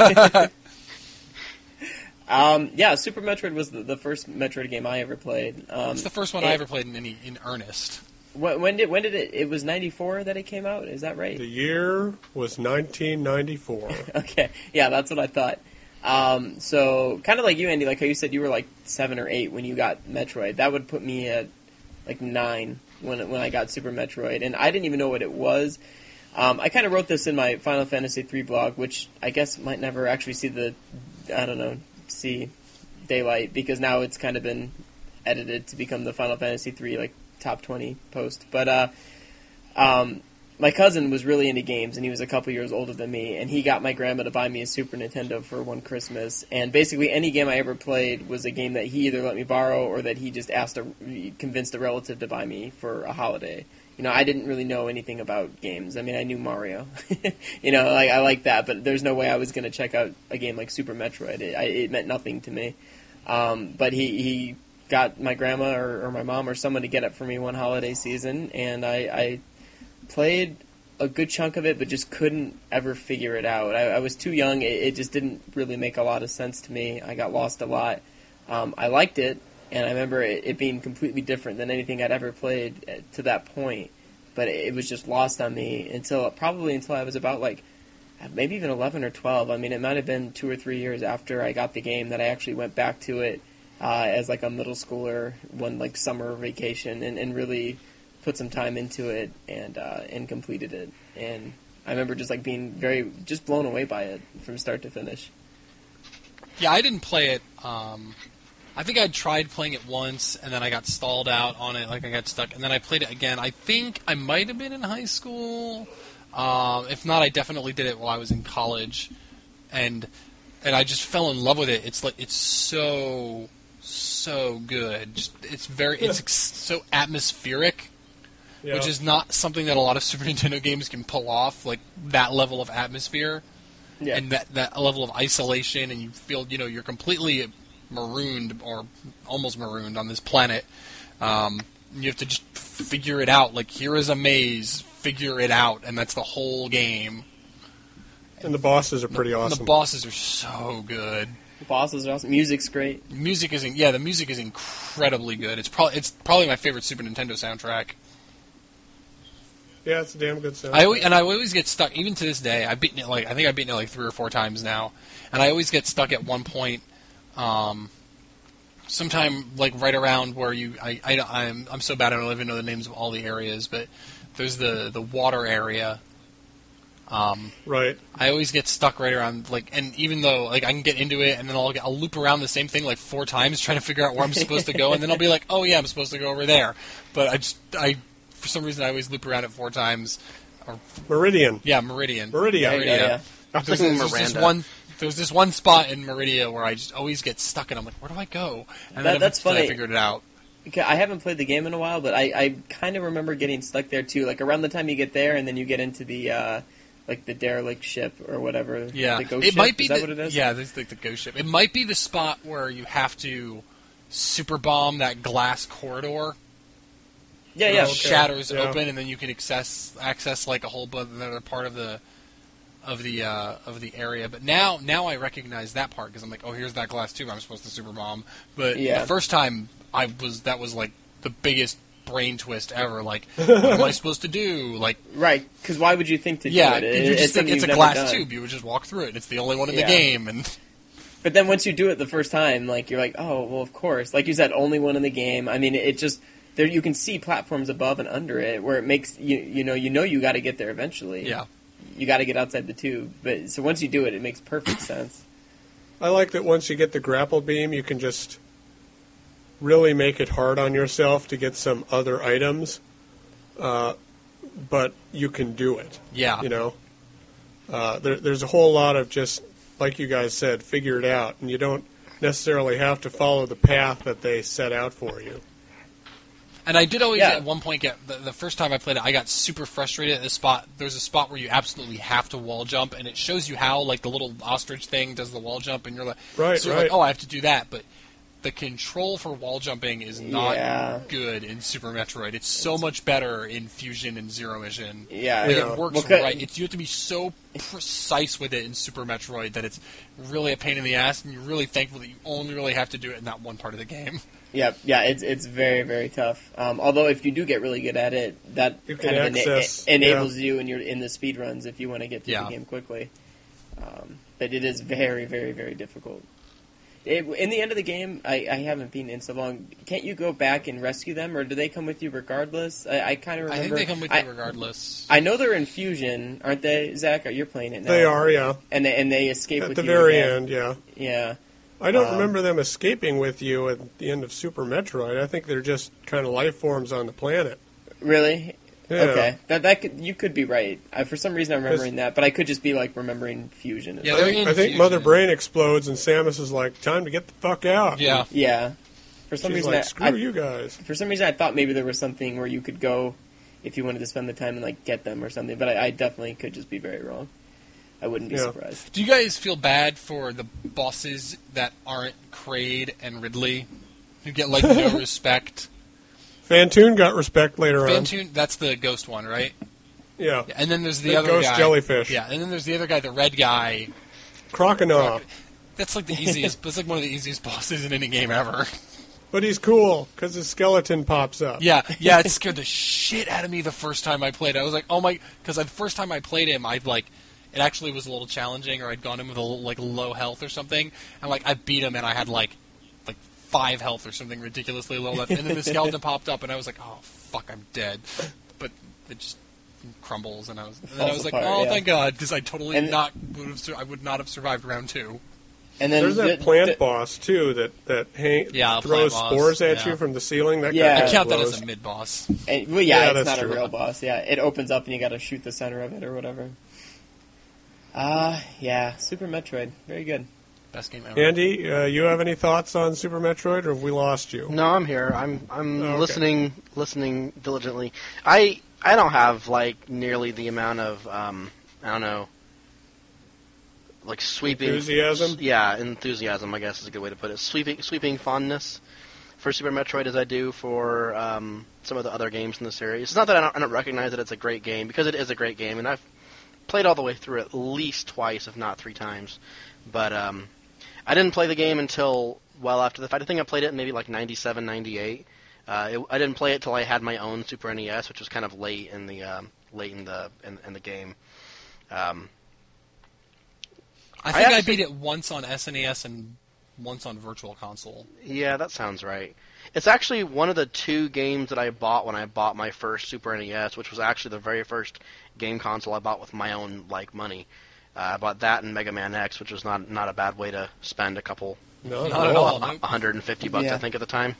Um, yeah, Super Metroid was the, the first Metroid game I ever played. Um, It's the first one it- I ever played in any in earnest. When, when did when did it? It was ninety-four that it came out. Is that right? The year was nineteen ninety-four. Okay, yeah, that's what I thought. Um, so kind of like you, Andy, like how you said you were like seven or eight when you got Metroid. That would put me at like nine when when I got Super Metroid, and I didn't even know what it was. Um, I kind of wrote this in my Final Fantasy three blog, which I guess might never actually see the, I don't know, see daylight because now it's kind of been edited to become the Final Fantasy three like top twenty post. But uh, um, my cousin was really into games, and he was a couple years older than me, and he got my grandma to buy me a Super Nintendo for one Christmas. And basically, any game I ever played was a game that he either let me borrow or that he just asked, a, convinced a relative to buy me for a holiday. You know, I didn't really know anything about games. I mean, I knew Mario. you know, like I like that, but there's no way I was going to check out a game like Super Metroid. It, I, it meant nothing to me. Um, but he, he got my grandma or, or my mom or someone to get it for me one holiday season, and I, I played a good chunk of it, but just couldn't ever figure it out. I, I was too young. It, it just didn't really make a lot of sense to me. I got lost a lot. Um, I liked it, and I remember it, it being completely different than anything I'd ever played to that point. But it, it was just lost on me until probably until I was about like maybe even eleven or twelve. I mean, it might have been two or three years after I got the game that I actually went back to it uh, as like a middle schooler, one like summer vacation, and, and really put some time into it and uh, and completed it. And I remember just like being very just blown away by it from start to finish. Yeah, I didn't play it. Um, I think I tried playing it once, and then I got stalled out on it. Like I got stuck, and then I played it again. I think I might have been in high school. Um, if not, I definitely did it while I was in college, and and I just fell in love with it. It's like it's so so good. Just, it's very it's ex- so atmospheric. Yeah. Which is not something that a lot of Super Nintendo games can pull off, like that level of atmosphere Yeah. and that, that level of isolation, and you feel, you know, you're completely marooned or almost marooned on this planet. Um, you have to just figure it out. Like, here is a maze, figure it out, and that's the whole game. And the bosses are pretty And awesome. the bosses are so good. The bosses are awesome. Music's great. Music is, in, yeah, the music is incredibly good. It's probably it's probably my favorite Super Nintendo soundtrack. Yeah, it's a damn good sound. I always, and I always get stuck, even to this day. I've beaten it like I think I've beaten it like three or four times now, and I always get stuck at one point, um, sometime like right around where you. I, I I'm I'm so bad I don't even know the names of all the areas, but there's the the water area. Um, Right. I always get stuck right around like, and even though like I can get into it, and then I'll get, I'll loop around the same thing like four times trying to figure out where I'm supposed to go, and then I'll be like, oh yeah, I'm supposed to go over there, but I just I. For some reason, I always loop around it four times. Or, Meridian. yeah, Meridian. Meridian. Yeah, yeah, yeah. I was There's, thinking there's this Miranda. one. There's this one spot in Meridia where I just always get stuck, and I'm like, where do I go? And That- then that's eventually funny. I figured it out. Okay, I haven't played the game in a while, but I, I kind of remember getting stuck there too. Like around the time you get there, and then you get into the uh, like the derelict ship or whatever. Yeah, the ghost it ship. might be Is that the, what it is? Yeah, this is like the ghost ship. It might be the spot where you have to super bomb that glass corridor. yeah, Where yeah. it shatters Yeah. open, and then you can access access like a whole bu- another part of the of the uh, of the area. But now now I recognize that part because I'm like, oh, here's that glass tube I'm supposed to super bomb. But Yeah. the first time I was that was like the biggest brain twist ever. Like, what am I supposed to do? Like, Right, because why would you think to yeah, do it? you It- just think something it's a you've never glass done. tube. You would just walk through it. And it's the only one in Yeah. the game, and But then once you do it the first time, like you're like, oh, well, of course. Like you said, only one in the game. I mean, it just there you can see platforms above and under it where it makes you you know you know you got to get there eventually. yeah. You got to get outside the tube. But so once you do it, it makes perfect sense. I like that once you get the grapple beam, you can just really make it hard on yourself to get some other items, uh, but you can do it. Yeah. You know, uh, there, there's a whole lot of just, like you guys said, figure it out, and you don't necessarily have to follow the path that they set out for you. And I did always Yeah. at one point get the, the first time I played it, I got super frustrated at this spot. There's a spot where you absolutely have to wall jump, and it shows you how, like the little ostrich thing does the wall jump, and you're like, Right, so you're right. like, oh, I have to do that, but the control for wall jumping is not Yeah. good in Super Metroid. It's so much better in Fusion and Zero Mission. Yeah, Like, Yeah. it works Well, 'cause- right. It's, you have to be so precise with it in Super Metroid that it's really a pain in the ass, and you're really thankful that you only really have to do it in that one part of the game. Yeah, yeah, it's it's very very tough. Um, although if you do get really good at it, that You can kind of ena- access- enables you in your in the speed runs if you want to get through Yeah. the game quickly. Um, but it is very very very difficult. It, in the end of the game, I, I haven't been in so long. Can't you go back and rescue them, or do they come with you regardless? I, I kind of I remember. think they come with I, you regardless. I know they're in Fusion, aren't they, Zach? You're playing it now. They are, yeah. and they, and they escape At with the you very again. end, yeah. Yeah. I don't Um, remember them escaping with you at the end of Super Metroid. I think they're just kind of life forms on the planet. Really? Yeah. Okay, that that could, you could be right. I, for some reason, I'm remembering that, but I could just be like remembering Fusion. Yeah, I they're think, in I think Fusion. Mother Brain explodes and Samus is like, time to get the fuck out. Yeah. Yeah. For some She's reason, like, I, screw I, you guys. for some reason, I thought maybe there was something where you could go if you wanted to spend the time and like get them or something. But I, I definitely could just be very wrong. I wouldn't be Yeah. surprised. Do you guys feel bad for the bosses that aren't Kraid and Ridley, who get like no respect? Fantoon got respect later on. Fantoon, that's the ghost one, right? Yeah. Yeah, and then there's the, The other ghost guy. jellyfish. Yeah, and then there's the other guy, the red guy. Croconaw. That's like the easiest. That's like one of the easiest bosses in any game ever. But he's cool because his skeleton pops up. Yeah, yeah, it scared the shit out of me the first time I played. I was like, oh my, because the first time I played him, I'd like, it actually was a little challenging, or I'd gone in with a little, like low health or something, and like I beat him, and I had like, like five health or something ridiculously low left, and then the skeleton popped up, and I was like, oh fuck, I'm dead. But it just crumbles, and I was, and then I Falls was like, apart, oh yeah. thank God, because I totally And- not would have, sur- I would not have survived round two. And then There's that the- plant the- boss too that that hang, Yeah, a throws plant boss, spores at yeah. you from the ceiling. That Yeah. guy I count that blows. as a mid boss. And, well, yeah, Yeah, it's that's not true. a real boss. Yeah, it opens up and you got to shoot the center of it or whatever. Ah, uh, yeah, Super Metroid, very good. Best game ever. Andy, uh, you have any thoughts on Super Metroid, or have we lost you? No, I'm here. I'm I'm Oh, okay. listening listening diligently. I I don't have like nearly the amount of um, I don't know like sweeping Enthusiasm? Yeah, enthusiasm. I guess is a good way to put it. Sweeping sweeping fondness for Super Metroid as I do for um, some of the other games in the series. It's not that I don't, I don't recognize that it's a great game, because it is a great game, and I've played all the way through it at least twice, if not three times. But um, I didn't play the game until well after the fact. I think I played it in maybe like ninety-seven, ninety-eight. Uh, it, I didn't play it till I had my own Super N E S, which was kind of late in the um, late in the in, in the game. Um, I think I, actually- beat it once on S N E S and once on Virtual Console. yeah, that sounds right. It's actually one of the two games that I bought when I bought my first Super N E S, which was actually the very first game console I bought with my own like money. Uh, I bought that and Mega Man X, which was not not a bad way to spend a couple No, Not at all. one Nope. hundred fifty bucks, Yeah. I think, at the time.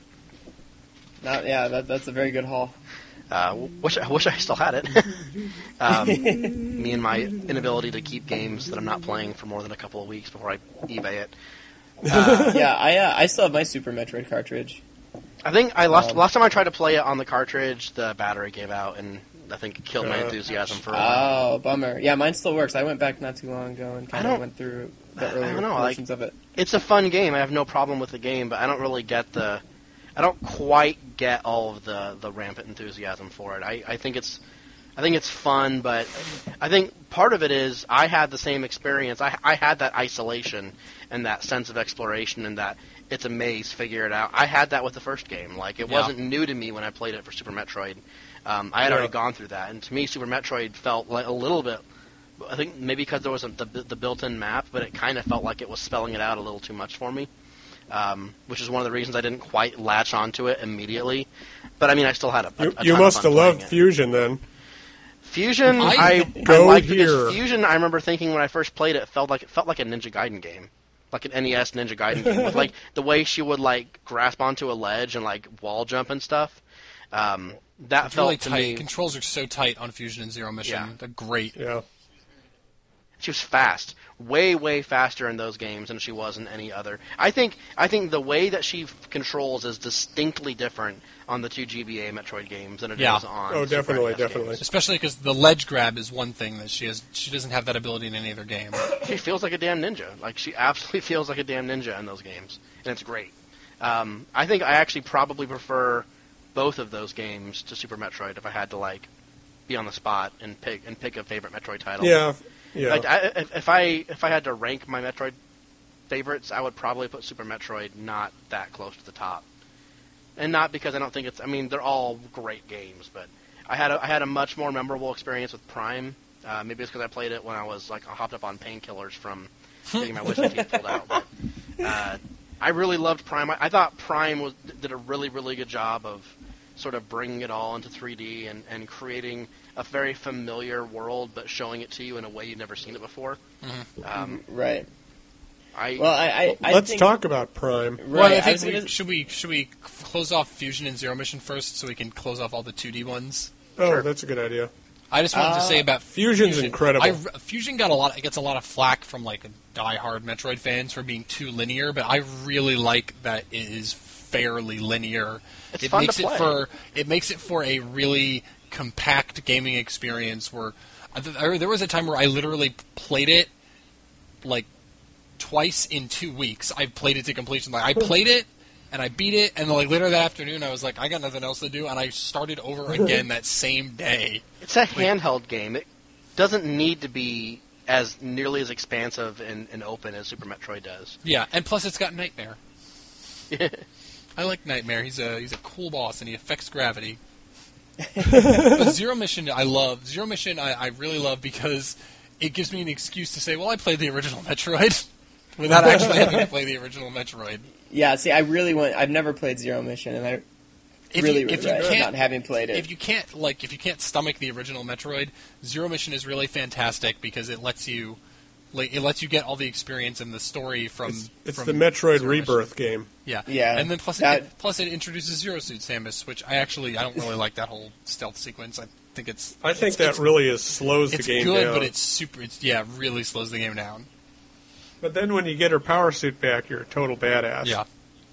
Not, yeah, that, that's a very good haul. Uh, wish I wish I still had it. um, me and my inability to keep games that I'm not playing for more than a couple of weeks before I eBay it. Uh, yeah, I uh, I still have my Super Metroid cartridge. I think I last Um, last time I tried to play it on the cartridge, the battery gave out, and I think it killed my Uh, enthusiasm for a while. Oh, bummer. Yeah, mine still works. I went back not too long ago and I kind don't- of went through the I earlier don't know, like- versions of it. It's a fun game. I have no problem with the game, but I don't really get the. I don't quite get all of the, the rampant enthusiasm for it. I, I think it's, I think it's fun, but I think part of it is I had the same experience. I I had that isolation and that sense of exploration and that it's a maze, figure it out. I had that with the first game. Like it Yeah. wasn't new to me when I played it for Super Metroid. Um, I had Yeah. already gone through that, and to me, Super Metroid felt like a little bit. I think maybe because there was a, the the built-in map, but it kind of felt like it was spelling it out a little too much for me. Um, which is one of the reasons I didn't quite latch onto it immediately. But I mean, I still had a. a, You, a you ton of must fun have loved playing it. Fusion then. Fusion. I- I, I, Go liked here. because Fusion. I remember thinking when I first played it, it felt like it felt like a Ninja Gaiden game, like an N E S Ninja Gaiden game, with like the way she would like grasp onto a ledge and like wall jump and stuff. Um, that It's felt really to tight. me. Controls are so tight on Fusion and Zero Mission. Yeah. They're great. Yeah. She was fast, way way faster in those games than she was in any other. I think I think the way that she f- controls is distinctly different on the two G B A Metroid games than it is Yeah. on. Oh, Super definitely, N E S definitely. games. Especially because the ledge grab is one thing that she has. She doesn't have that ability in any other game. She feels like a damn ninja. Like she absolutely feels like a damn ninja in those games, and it's great. Um, I think I actually probably prefer both of those games to Super Metroid if I had to like be on the spot and pick and pick a favorite Metroid title. Yeah. Yeah. Like I, if, if I if I had to rank my Metroid favorites, I would probably put Super Metroid not that close to the top, and not because I don't think it's. I mean, they're all great games, but I had a, I had a much more memorable experience with Prime. Uh, maybe it's because I played it when I was like I hopped up on painkillers from getting my wisdom teeth pulled out. But, uh, I really loved Prime. I, I thought Prime was did a really really good job of sort of bringing it all into three D and, and creating a very familiar world, but showing it to you in a way you've never seen it before. Um, Right. I Well, I, I, I Let's think, talk about Prime. Right. Well, I I think was we, gonna- should we should we close off Fusion and Zero Mission first, so we can close off all the two D ones. Oh, Sure. that's a good idea. I just wanted Uh, to say about Fusion's Fusion. incredible. I, Fusion got a lot. It gets a lot of flack from like diehard Metroid fans for being too linear, but I really like that it is fairly linear. It's it fun makes to it play. for it makes it for a really compact gaming experience. Where I, th- there was a time where I literally played it like twice in two weeks. I played it to completion. Like I played it. And I beat it, and like later that afternoon, I was like, I got nothing else to do, and I started over again that same day. It's a handheld game. It doesn't need to be as nearly as expansive and, and open as Super Metroid does. Yeah, and plus it's got Nightmare. I like Nightmare. He's a he's a cool boss, and he affects gravity. But Zero Mission, I love. Zero Mission, I, I really love because it gives me an excuse to say, well, I played the original Metroid without actually having to play the original Metroid. Yeah, see, I really want. I've never played Zero Mission, and I If really you, if you regret can't, not having played it. If you can't like, if you can't stomach the original Metroid, Zero Mission is really fantastic because it lets you, like, it lets you get all the experience and the story from. It's, it's from the Metroid Zero Rebirth Mission. game. Yeah, Yeah, and then plus that- it, plus it introduces Zero Suit Samus, which I actually I don't really like that whole stealth sequence. I think it's. I think it's, that it's, really is slows the it's game good, down. but it's super. It's yeah, really slows the game down. But then when you get her power suit back, you're a total badass. Yeah.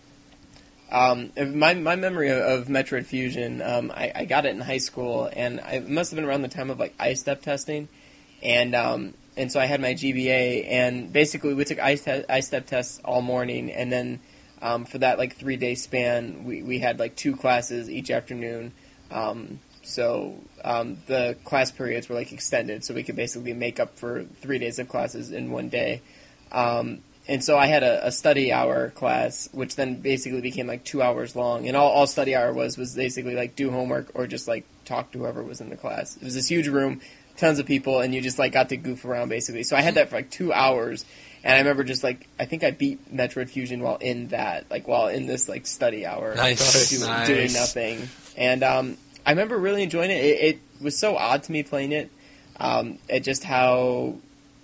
Um, my my memory of, of Metroid Fusion, um, I, I got it in high school, and I, it must have been around the time of like I-step testing, and um, and so I had my G B A, and basically we took I-step, I-step tests all morning, and then um, for that like three day span, we, we had like two classes each afternoon. Um, so um, the class periods were like extended, so we could basically make up for three days of classes in one day. Um, And so I had a, a study hour class, which then basically became like two hours long. And all, all study hour was was basically like do homework or just like talk to whoever was in the class. It was this huge room, tons of people, and you just like got to goof around basically. So I had that for like two hours, and I remember just like I think I beat Metroid Fusion while in that, like while in this like study hour, Nice. do- Nice. doing nothing. And um, I remember really enjoying it. it. It was so odd to me playing it, um, at just how,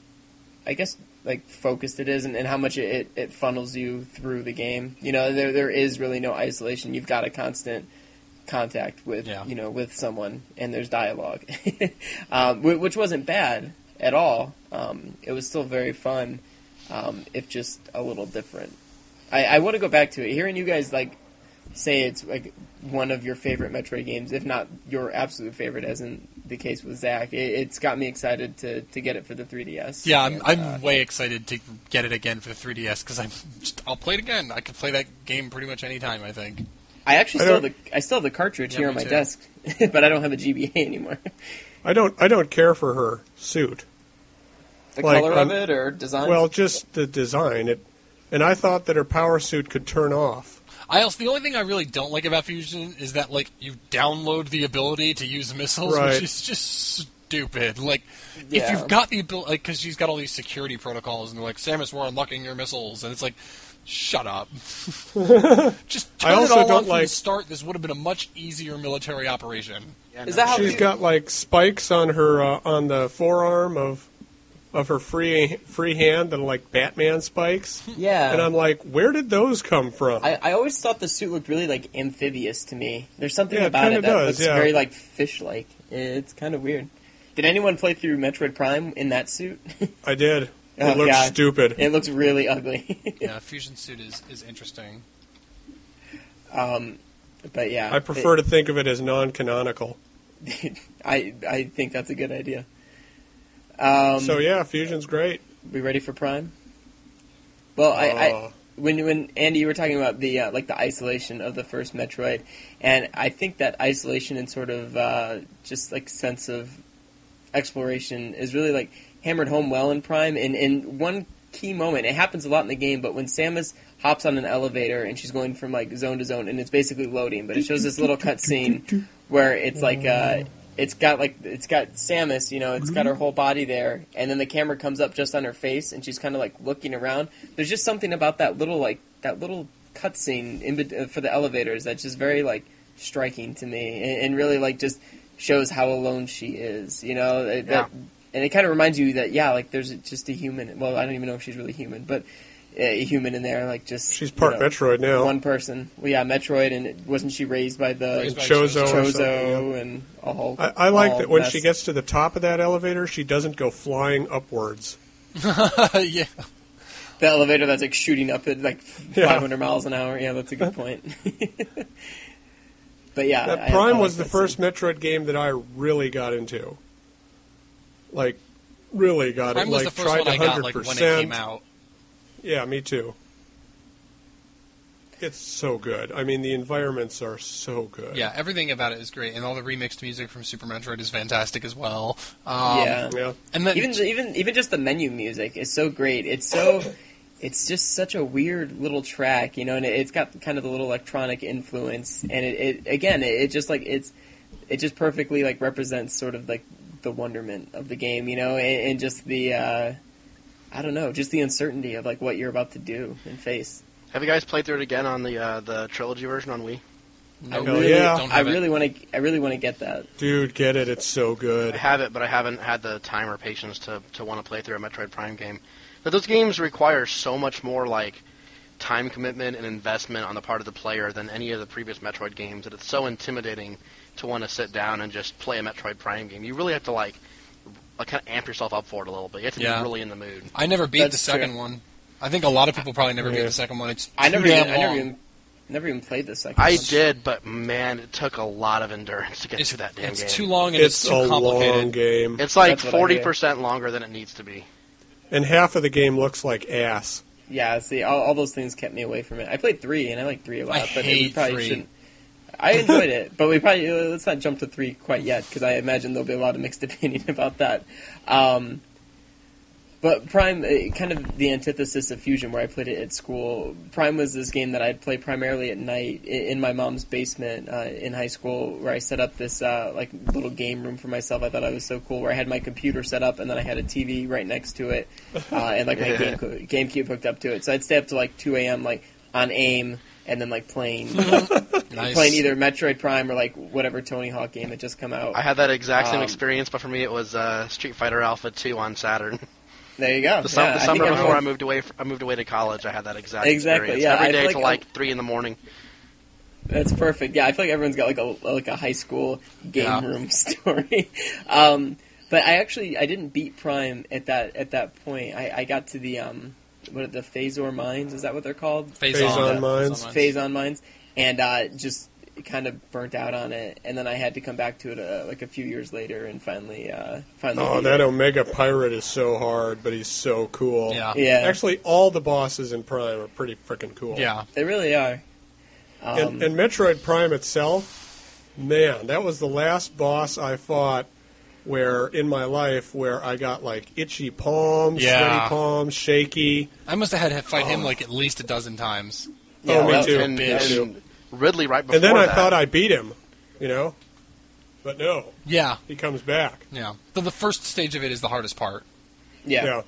I guess, like focused it is, and, and how much it, it, it funnels you through the game. You know, there there is really no isolation. You've got a constant contact with Yeah. you know with someone, and there's dialogue, um, wh- which wasn't bad at all. Um, it was still very fun, um, if just a little different. I, I want to go back to it. Hearing you guys like say it's like one of your favorite Metroid games, if not your absolute favorite, as in the case with Zach, it, it's got me excited to, to get it for the three D S. Yeah, I'm, And, I'm uh, way excited to get it again for the three D S because I'm just, I'll play it again. I could play that game pretty much any time. I think. I actually I still have don't- the I still have the cartridge Yeah, here me on my too. desk, but I don't have a G B A anymore. I don't. I don't care for her suit. The Like, color um, of it or design? Well, just the design. It, and I thought that her power suit could turn off. I also the only thing I really don't like about Fusion is that like you download the ability to use missiles, Right. which is just stupid. Like if Yeah. you've got the ability, like because she's got all these security protocols, and they're like, Samus, we're unlocking your missiles, and it's like, shut up. Just turn I also it all don't on from the like- start. This would have been a much easier military operation. Yeah, Is no, that how She's you- got like spikes on her uh, on the forearm of of her free free hand that are like Batman spikes. yeah. And I'm like, where did those come from? I, I always thought the suit looked really like amphibious to me. There's something Yeah, it about kinda it that does, looks yeah. very like fish-like. It's kind of weird. Did anyone play through Metroid Prime in that suit? I did. It Oh, looks God. stupid. It looks really ugly. Yeah, Fusion suit is is interesting. um, but yeah, I prefer to think of it as non-canonical. it- I I think that's a good idea. Um, So yeah, Fusion's great. we ready for Prime? Well, I, I Uh, when when Andy, you were talking about the uh, like the isolation of the first Metroid, and I think that isolation and sort of uh, just like sense of exploration is really like hammered home well in Prime. And in one key moment, it happens a lot in the game, but when Samus hops on an elevator and she's going from like zone to zone, and it's basically loading, but it shows this little cutscene where it's like uh, it's got like it's got Samus, you know, it's got her whole body there, and then the camera comes up just on her face, and she's kind of like looking around. There's just something about that little like that little cutscene in bet- uh, for the elevators that's just very like striking to me, and, and really like just shows how alone she is, you know. That, Yeah. and it kind of reminds you that yeah, like there's just a human. Well, I don't even know if she's really human, but a human in there, like just She's part you know, Metroid now. one person. Well, yeah, Metroid, and it, wasn't she raised by the Raised by Chozo, or Chozo something, yeah. and a whole? I, I like all that when mess. she gets to the top of that elevator, she doesn't go flying upwards. yeah. the elevator that's like shooting up at like Yeah. five hundred miles an hour. Yeah, that's a good point. But yeah, That I- Prime I was like the that first scene. Metroid game that I really got into. Like, really got Prime it. was Like, the first tried one I to got like when it came out. Yeah, me too. It's so good. I mean, the environments are so good. Yeah, everything about it is great, and all the remixed music from Super Metroid is fantastic as well. Um, Yeah. Yeah. and then even even even just the menu music is so great. It's so it's just such a weird little track, you know, and it, it's got kind of the little electronic influence, and it, it again, it, it just like it's it just perfectly like represents sort of like the wonderment of the game, you know, and, and just the uh, I don't know, just the uncertainty of like what you're about to do and face. Have you guys played through it again on the uh, the trilogy version on Wii? I no, Hell really, yeah. don't I have it. really want to, I really want to get that. Dude, get it. It's so I good. have it, but I haven't had the time or patience to, to want to play through a Metroid Prime game. But those games require so much more like time commitment and investment on the part of the player than any of the previous Metroid games that it's so intimidating to want to sit down and just play a Metroid Prime game. You really have to like, like kind of amp yourself up for it a little bit. You have to Yeah. be really in the mood. I never beat That's the second true. one. I think a lot of people probably never beat Yeah. the second one. It's I too never, damn even, I never long. even, never even played the second. I one. did, but man, it took a lot of endurance to get It's, through that damn it's game. too long and it's, It's too a complicated. long game. It's like That's what I forty hear. percent longer than it needs to be. And half of the game looks like ass. Yeah, see, all, all those things kept me away from it. I played three, and I like three a lot, I but it, we hate probably three. shouldn't. I enjoyed it, but we probably uh, let's not jump to three quite yet because I imagine there'll be a lot of mixed opinion about that. Um, but Prime, uh, kind of the antithesis of Fusion, where I played it at school. Prime was this game that I'd play primarily at night i- in my mom's basement uh, in high school, where I set up this uh, like little game room for myself. I thought I was so cool, where I had my computer set up, and then I had a T V right next to it, uh, and like my Yeah. game GameCube hooked up to it. So I'd stay up to like two a.m. like on AIM, and then like playing Nice. playing either Metroid Prime or like whatever Tony Hawk game had just come out. I had that exact same Um, experience, but for me it was uh, Street Fighter Alpha two on Saturn. There you go. The, sum- Yeah, the I summer think before I everyone- moved away, f- I moved away to college. I had that exact Exactly, experience yeah, every I day feel till like like three in the morning. That's perfect. Yeah, I feel like everyone's got like a like a high school game Yeah. room story. Um, but I actually I didn't beat Prime at that at that point. I, I got to the um what are the Phasor mines? Is that what they're called? Phase Phase on. on mines. Phase on mines, and uh, just kind of burnt out on it. And then I had to come back to it uh, like a few years later and finally uh, finally. Oh, beat that it. Omega Pirate is so hard, but he's so cool. Yeah. Yeah, Actually, all the bosses in Prime are pretty freaking cool. Yeah. they really are. Um, And, and Metroid Prime itself, man, that was the last boss I fought where in my life where I got like itchy palms, Yeah. sweaty palms, shaky. I must have had to fight him like at least a dozen times. yeah, oh, me well, too. And, bitch. and Ridley right before And then I that. thought I beat him, you know? But no, Yeah, he comes back. yeah. So the first stage of it is the hardest part. yeah. Yeah.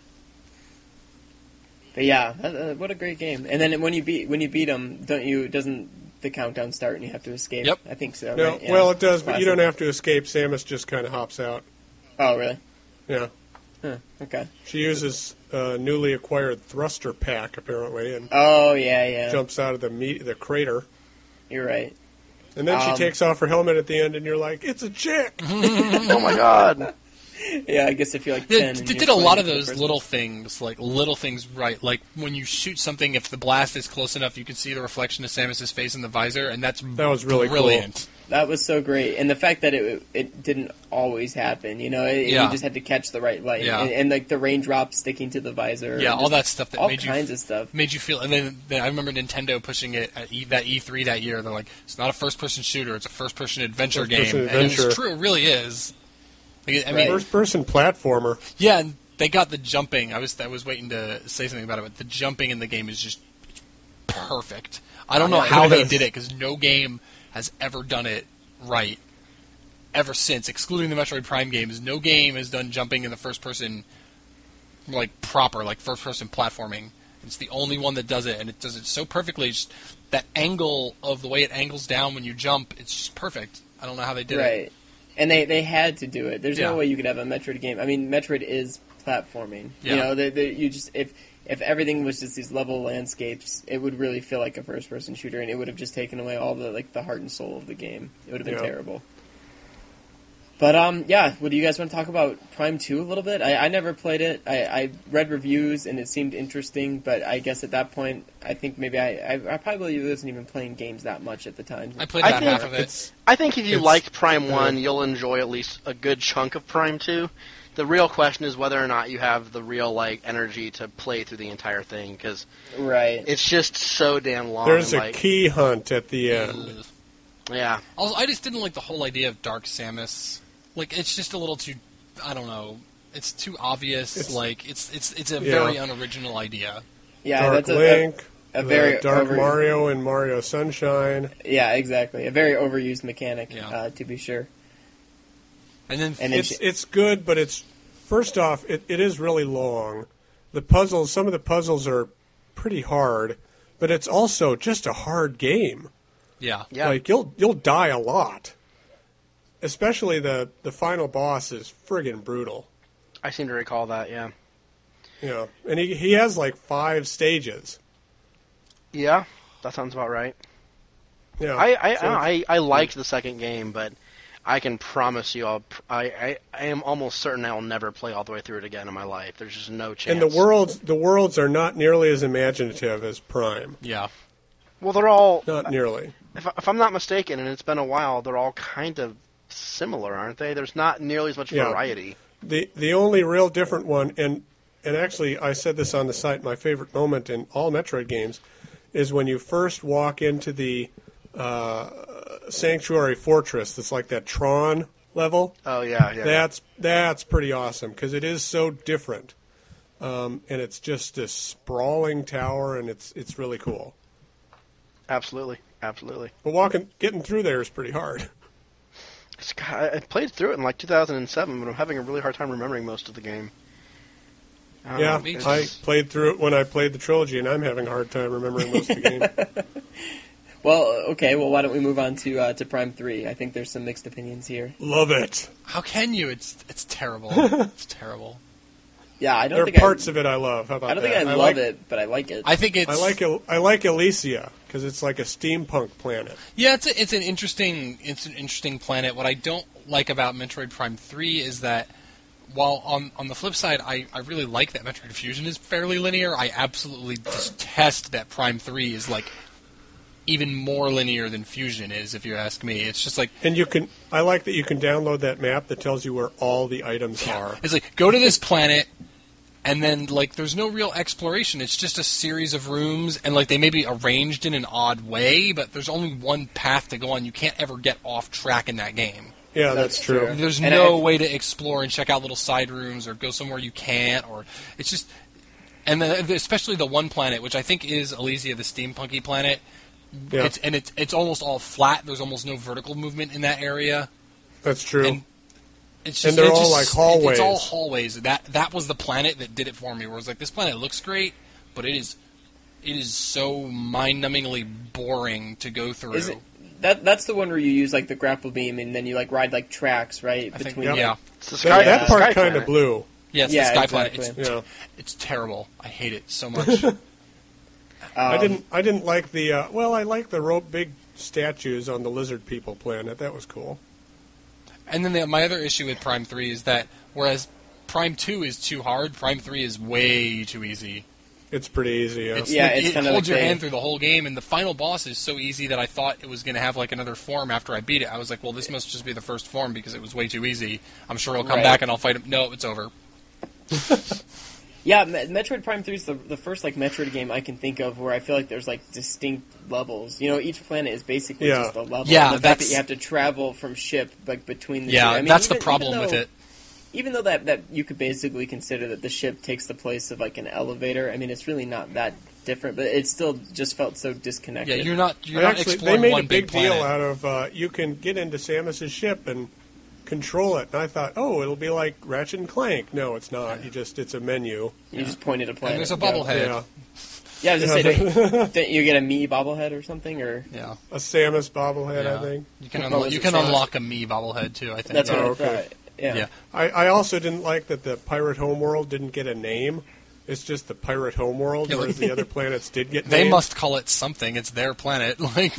But yeah, that, uh, what a great game! And then when you beat when you beat them, don't you? Doesn't the countdown start and you have to escape? Yep. I think so. No, right? Yeah. well, it does, but you Classic. don't have to escape. Samus just kind of hops out. Oh, really? Yeah. Huh, okay. She uses a newly acquired thruster pack, apparently, and Oh, yeah, yeah. jumps out of the meat, the crater. You're right. And then she Um, takes off her helmet at the end, and you're like, it's a chick! Oh my god! Yeah, I guess if you're like They, ten. they and did you're a lot playing of for the those first- little things, like little things right. Like when you shoot something, if the blast is close enough, you can see the reflection of Samus's face in the visor, and that's That was really cool. brilliant. That was so great, and the fact that it it didn't always happen. You know, it, Yeah. you just had to catch the right light, Yeah. and, and like the raindrops sticking to the visor. Yeah, and all just that stuff that all made you kinds of stuff. made you feel. And then, then I remember Nintendo pushing it at e, that E three that year. They're like, it's not a first-person shooter; it's a first-person adventure game. First-person And it was adventure. true; it really is. Like, I mean, Right. First-person platformer. yeah, and they got the jumping. I was I was waiting to say something about it, but the jumping in the game is just perfect. I don't know Yeah, how it they is. did it because no game has ever done it right ever since, excluding the Metroid Prime games. No game has done jumping in the first person like proper, like first person platforming. It's the only one that does it, and it does it so perfectly. It's just that angle of the way it angles down when you jump, it's just perfect. I don't know how they did it. Right. And they, they had to do it. There's Yeah. no way you could have a Metroid game. I mean, Metroid is platforming. Yeah. You know, they, they, you just if if everything was just these level landscapes, it would really feel like a first-person shooter, and it would have just taken away all the like the heart and soul of the game. It would have been Yeah. terrible. But um, yeah, what do you guys want to talk about Prime two a little bit? I, I never played it. I, I read reviews and it seemed interesting, but I guess at that point, I think maybe I I, I probably wasn't even playing games that much at the time. I played I about think half of it. It's I think if you It's- liked Prime yeah. one, you'll enjoy at least a good chunk of Prime two. The real question is whether or not you have the real like energy to play through the entire thing, because Right. it's just so damn long. there's and, a like, key hunt at the end. Yeah, Also, I just didn't like the whole idea of Dark Samus. Like, it's just a little too, I don't know, it's too obvious. It's- like, it's it's it's a Yeah. very unoriginal idea. yeah, Dark that's a, Link, a, a the very Dark over- Mario and Mario Sunshine. Yeah, exactly. A very overused mechanic, Yeah. uh, to be sure. And then, And then It's she- it's good, but it's first off, it, it is really long. The puzzles, some of the puzzles are pretty hard, but it's also just a hard game. yeah. yeah. Like you'll you'll die a lot. Especially the the final boss is friggin' brutal. I seem to recall that. Yeah, You know, and he he has like five stages. yeah, that sounds about right. Yeah, I I, so I, it's- I, I liked the second game, but I can promise you, I'll, pr- I, I I am almost certain I will never play all the way through it again in my life. There's just no chance. and the worlds the worlds are not nearly as imaginative as Prime. Yeah. Well, they're all. Not nearly. If, I- if I'm not mistaken, and it's been a while, they're all kind of similar, aren't they? There's not nearly as much Yeah. variety. The the only real different one, and and actually I said this on the site, my favorite moment in all Metroid games is when you first walk into the uh, Sanctuary Fortress. That's like that Tron level. Oh yeah, yeah. That's that's pretty awesome because it is so different, um, and it's just this sprawling tower, and it's it's really cool. Absolutely, absolutely. But walking, getting through there is pretty hard. It's, God, I played through it in like two thousand seven, but I'm having a really hard time remembering most of the game. I don't Yeah, know, it's I just- played through it when I played the trilogy, and I'm having a hard time remembering most of the game. Well, okay. Well, why don't we move on to uh, to Prime three? I think there's some mixed opinions here. Love it. How can you? It's it's terrible. It's terrible. Yeah, I don't There are think parts I, of it I love. How about I don't that? think I, love like, it, but I like it. I think it's. I like El- I like Elysia because it's like a steampunk planet. Yeah, it's a, it's an interesting it's an interesting planet. What I don't like about Metroid Prime three is that while on on the flip side, I, I really like that Metroid Fusion is fairly linear. I absolutely detest that Prime three is like even more linear than Fusion is. If you ask me, it's just like And you can. I like that you can download that map that tells you where all the items are. it's like go to this planet. And then, like, there's no real exploration. It's just a series of rooms, and, like, they may be arranged in an odd way, but there's only one path to go on. You can't ever get off track in that game. Yeah, That's that's, true. true. There's And no I- way to explore and check out little side rooms or go somewhere you can't, or it's just... And then, especially the one planet, which I think is Elysia, the steampunky planet, Yeah, it's, and it's, it's almost all flat. There's almost no vertical movement in that area. that's true. And It's And just, they're it all just- like it- hallways. It's all hallways. That that was the planet that did it for me. Where it's like this planet looks great, but it is it is so mind-numbingly boring to go through. Is it that? That's the one where you use like the grapple beam, and then you like ride like tracks, right? I think, Between yeah, It's the that Sky, that the part Sky kind Planet. of blew. yeah, it's Yeah, the Sky exactly. Planet. It's, Yeah. it's terrible. I hate it so much. Um, I didn't. I didn't like the. Uh, well, I like the rope big statues on the lizard people planet. That was cool. And then the, my other issue with Prime three is that whereas Prime two is too hard, Prime three is way too easy. It's pretty easy. Yeah. It's Yeah, like, it's it kinda holds like your they- hand through the whole game, and the final boss is so easy that I thought it was going to have like another form after I beat it. I was like, well, this must just be the first form because it was way too easy. I'm sure he'll come Right. back and I'll fight him. No, it's over. Yeah, Me- Metroid Prime three is the, the first like Metroid game I can think of where I feel like there's like distinct levels. You know, each planet is basically Yeah. just a level. Yeah, and the fact that's- that you have to travel from ship like between the Yeah, two. I mean, that's even- the problem even with though- it. Even though that, that you could basically consider that the ship takes the place of like an elevator. I mean, it's really not that different, but it still just felt so Yeah, disconnected. you're not you're I not actually, they exploring made one a big planet. deal out of uh, you can get into Samus's ship and control it. And I thought, oh, it'll be like Ratchet and Clank. No, it's not. You just it's a menu. You just pointed a planet. And there's a yeah. bobblehead. Yeah, Yeah, I was just saying, don't, don't you get a me bobblehead or something? Or Yeah, a Samus bobblehead. yeah. I think. You can Oh, unlo- is you it can Samus? unlock a me bobblehead too. I think. that's what Oh, I okay. thought. Yeah. Yeah. I, I also didn't like that the Pirate Homeworld didn't get a name. it's just the pirate homeworld, whereas the other planets did get They named. must call it something. It's their planet. Like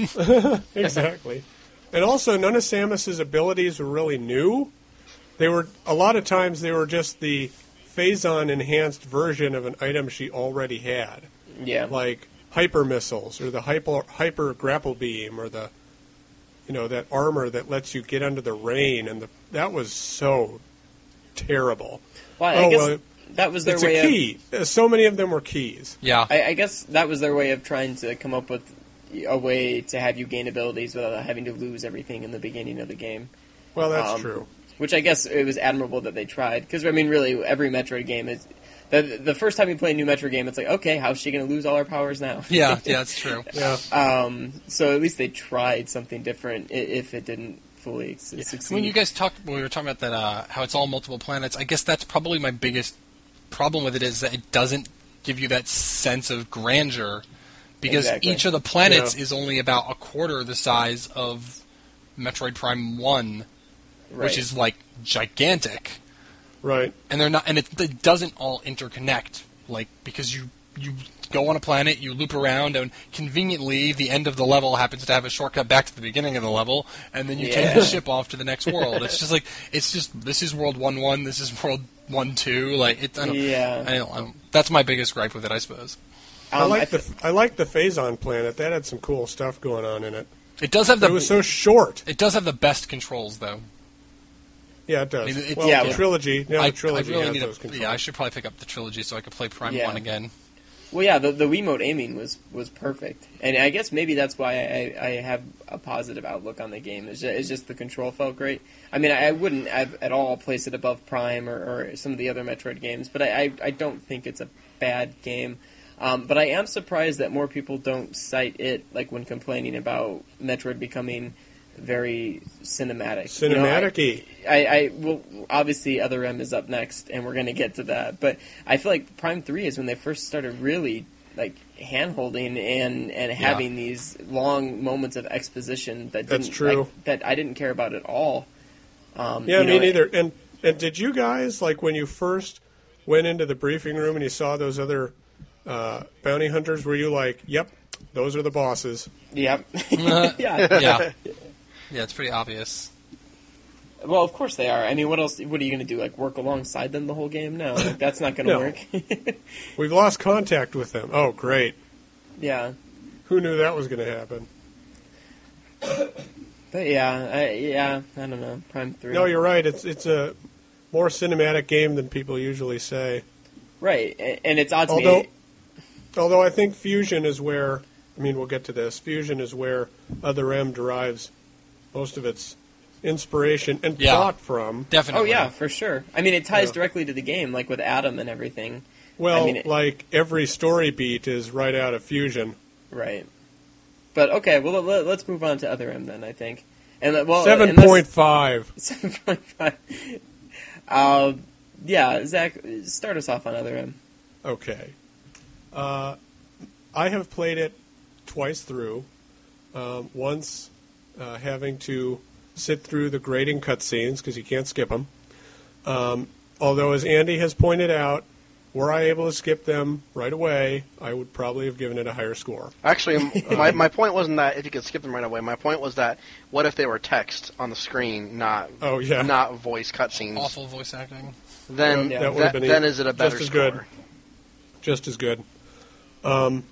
Exactly. And also, none of Samus's abilities were really new. They were a lot of times they were just the Phazon enhanced version of an item she already had, Yeah. like hyper missiles or the hyper hyper grapple beam or the you know that armor that lets you get under the rain, and the that was so terrible. Well, I oh guess well, that was their it's way a key. Uh, So many of them were keys. yeah, of. I, I guess that was their way of trying to come up with a way to have you gain abilities without having to lose everything in the beginning of the game. Well, that's Um, true. Which I guess it was admirable that they tried, because I mean, really, every Metroid game is the the first time you play a new Metroid game, it's like, okay, how's she going to lose all her powers now? yeah, yeah. That's true. Yeah. Um, so at least they tried something different, i- if it didn't fully su- succeed. When you guys talked, when we were talking about that, uh, how it's all multiple planets, I guess that's probably my biggest problem with it is that it doesn't give you that sense of grandeur, because Exactly. each of the planets Yeah. is only about a quarter the size of Metroid Prime One, Right. which is like gigantic, Right. and they're not, and it, it doesn't all interconnect, like because you you go on a planet, you loop around, and conveniently the end of the level happens to have a shortcut back to the beginning of the level, and then you Yeah. take the ship off to the next world. It's just like it's just this is world one one, this is world one two. Like it, I don't, Yeah. I don't, I don't, that's my biggest gripe with it, I suppose. I Um, like I the I like the Phazon planet. That had some cool stuff going on in it. It does have But the it was so short. it does have the best controls though. Yeah, it does. I mean, it's- well, Yeah, the but- trilogy. Now I, the trilogy I really has need those a, controls. yeah, I should probably pick up the trilogy so I could play Prime Yeah. One again. Well, yeah, the the Wiimote aiming was, was perfect, and I guess maybe that's why I, I have a positive outlook on the game. It's just, it's just the control felt great. I mean, I, I wouldn't have at all place it above Prime or, or some of the other Metroid games, but I, I, I don't think it's a bad game. Um, but I am surprised that more people don't cite it, like when complaining about Metroid becoming very cinematic. You know, I- Cinematic-y. I, I well, obviously, Other M is up next, and we're going to get to that. But I feel like Prime Three is when they first started really like hand holding and and having these long moments of exposition that That's didn't, true. like, that I didn't care about at all. Um, Yeah, you me know, neither. And and did you guys like when you first went into the briefing room and you saw those other uh, bounty hunters? Were you like, "Yep, those are the bosses"? Yep. Uh, yeah. yeah, yeah, it's pretty obvious. Well, of course they are. I mean, what else? What are you going to do? Like work alongside them the whole game? No, like, that's not going to No. work. We've lost contact with them. Oh, great! Yeah. Who knew that was going to happen? But yeah, I, yeah, I don't know. Prime Three. No, you're right. It's it's a more cinematic game than people usually say. right, a- and it's odd to Although, me. although I think Fusion is where, I mean, we'll get to this. Fusion is where Other M derives most of its inspiration and Yeah. plot from. Oh Definitely. yeah, for sure. I mean, it ties Yeah. directly to the game, like with Adam and everything. Well, I mean, it- like every story beat is right out of Fusion. Right. But okay, well let, let's move on to Other M then. I think, and uh, well, Seven point five. seven point five. Um, yeah, Zach, start us off on Other M. Okay. Uh, I have played it twice through. Um, once uh, having to sit through the grading cutscenes because you can't skip them. Um, although, as Andy has pointed out, were I able to skip them right away, I would probably have given it a higher score. Actually, m- my, my point wasn't that if you could skip them right away. My point was that what if they were text on the screen, not Oh, yeah. not voice cutscenes? Awful voice acting. Then Yeah, that that would've been then e- is it a better just as score? good. Just as good. Um,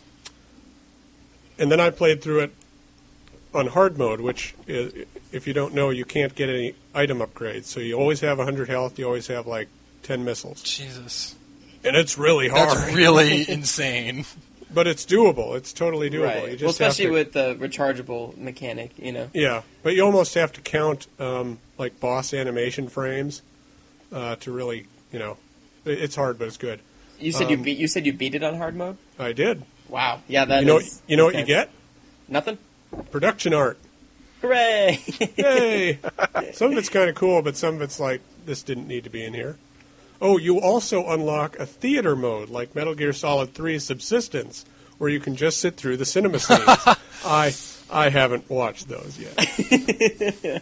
and then I played through it on hard mode, which, is, if you don't know, you can't get any item upgrades. So you always have one hundred health, you always have like ten missiles. Jesus. And it's really hard. That's really insane. But it's doable. It's totally doable. Right. You Well, just have especially to, with the rechargeable mechanic, you know. yeah, but you almost have to count um, like boss animation frames uh, to really, you know, it- it's hard, but it's good. You said you Um, beat. You said you beat it on hard mode. I did. Wow. Yeah, that You know, is you know what you intense. get? Nothing. Production art. Hooray! Yay! Some of it's kind of cool, but some of it's like, this didn't need to be in here. Oh, you also unlock a theater mode, like Metal Gear Solid three Subsistence, where you can just sit through the cinema scenes. I I haven't watched those yet.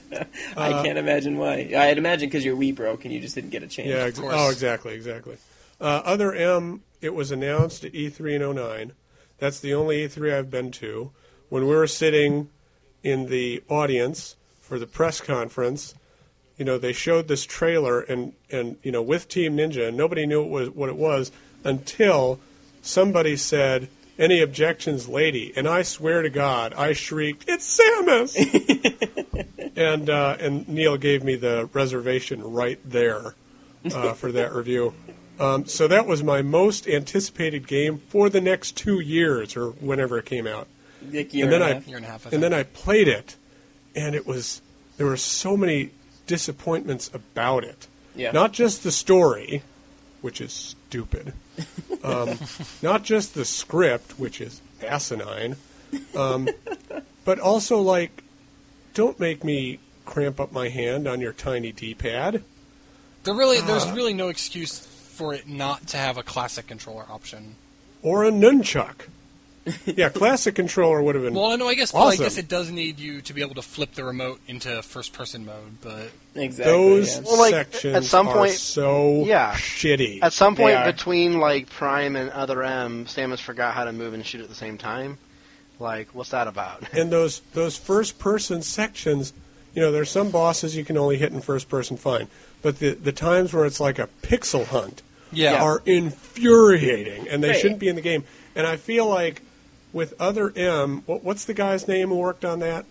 I can't imagine why. I'd imagine because your Wii broke and you just didn't get a chance. Yeah, ex- course. oh, exactly, exactly. Uh, other M, it was announced at E three in oh nine. That's the only E three I've been to. When we were sitting in the audience for the press conference, you know, they showed this trailer and, and you know, with Team Ninja, and nobody knew it was what it was until somebody said, "Any objections, lady?" And I swear to God, I shrieked, "It's Samus!" and uh, and Neil gave me the reservation right there uh, for that review. Um, so that was my most anticipated game for the next two years or whenever it came out. Like year and then and a I half. Year and a half, I and then think. I played it, and it was there were so many disappointments about it. Yeah. Not just the story, which is stupid. Um, not just the script, which is asinine. Um, but also, like, don't make me cramp up my hand on your tiny D-pad. There really, there's really no excuse for it not to have a classic controller option. Or a nunchuck. Yeah, classic controller would have been Well, no, I guess, well, I awesome. guess it does need you to be able to flip the remote into first-person mode, but Exactly. Those yeah. Well, like, sections at some are point- so yeah. shitty. At some They point are. between like Prime and Other M, Samus forgot how to move and shoot at the same time. Like, what's that about? And those those first person sections, you know, there's some bosses you can only hit in first person fine, but the the times where it's like a pixel hunt yeah. are infuriating, and they Right. shouldn't be in the game. And I feel like with Other M, what, what's the guy's name who worked on that?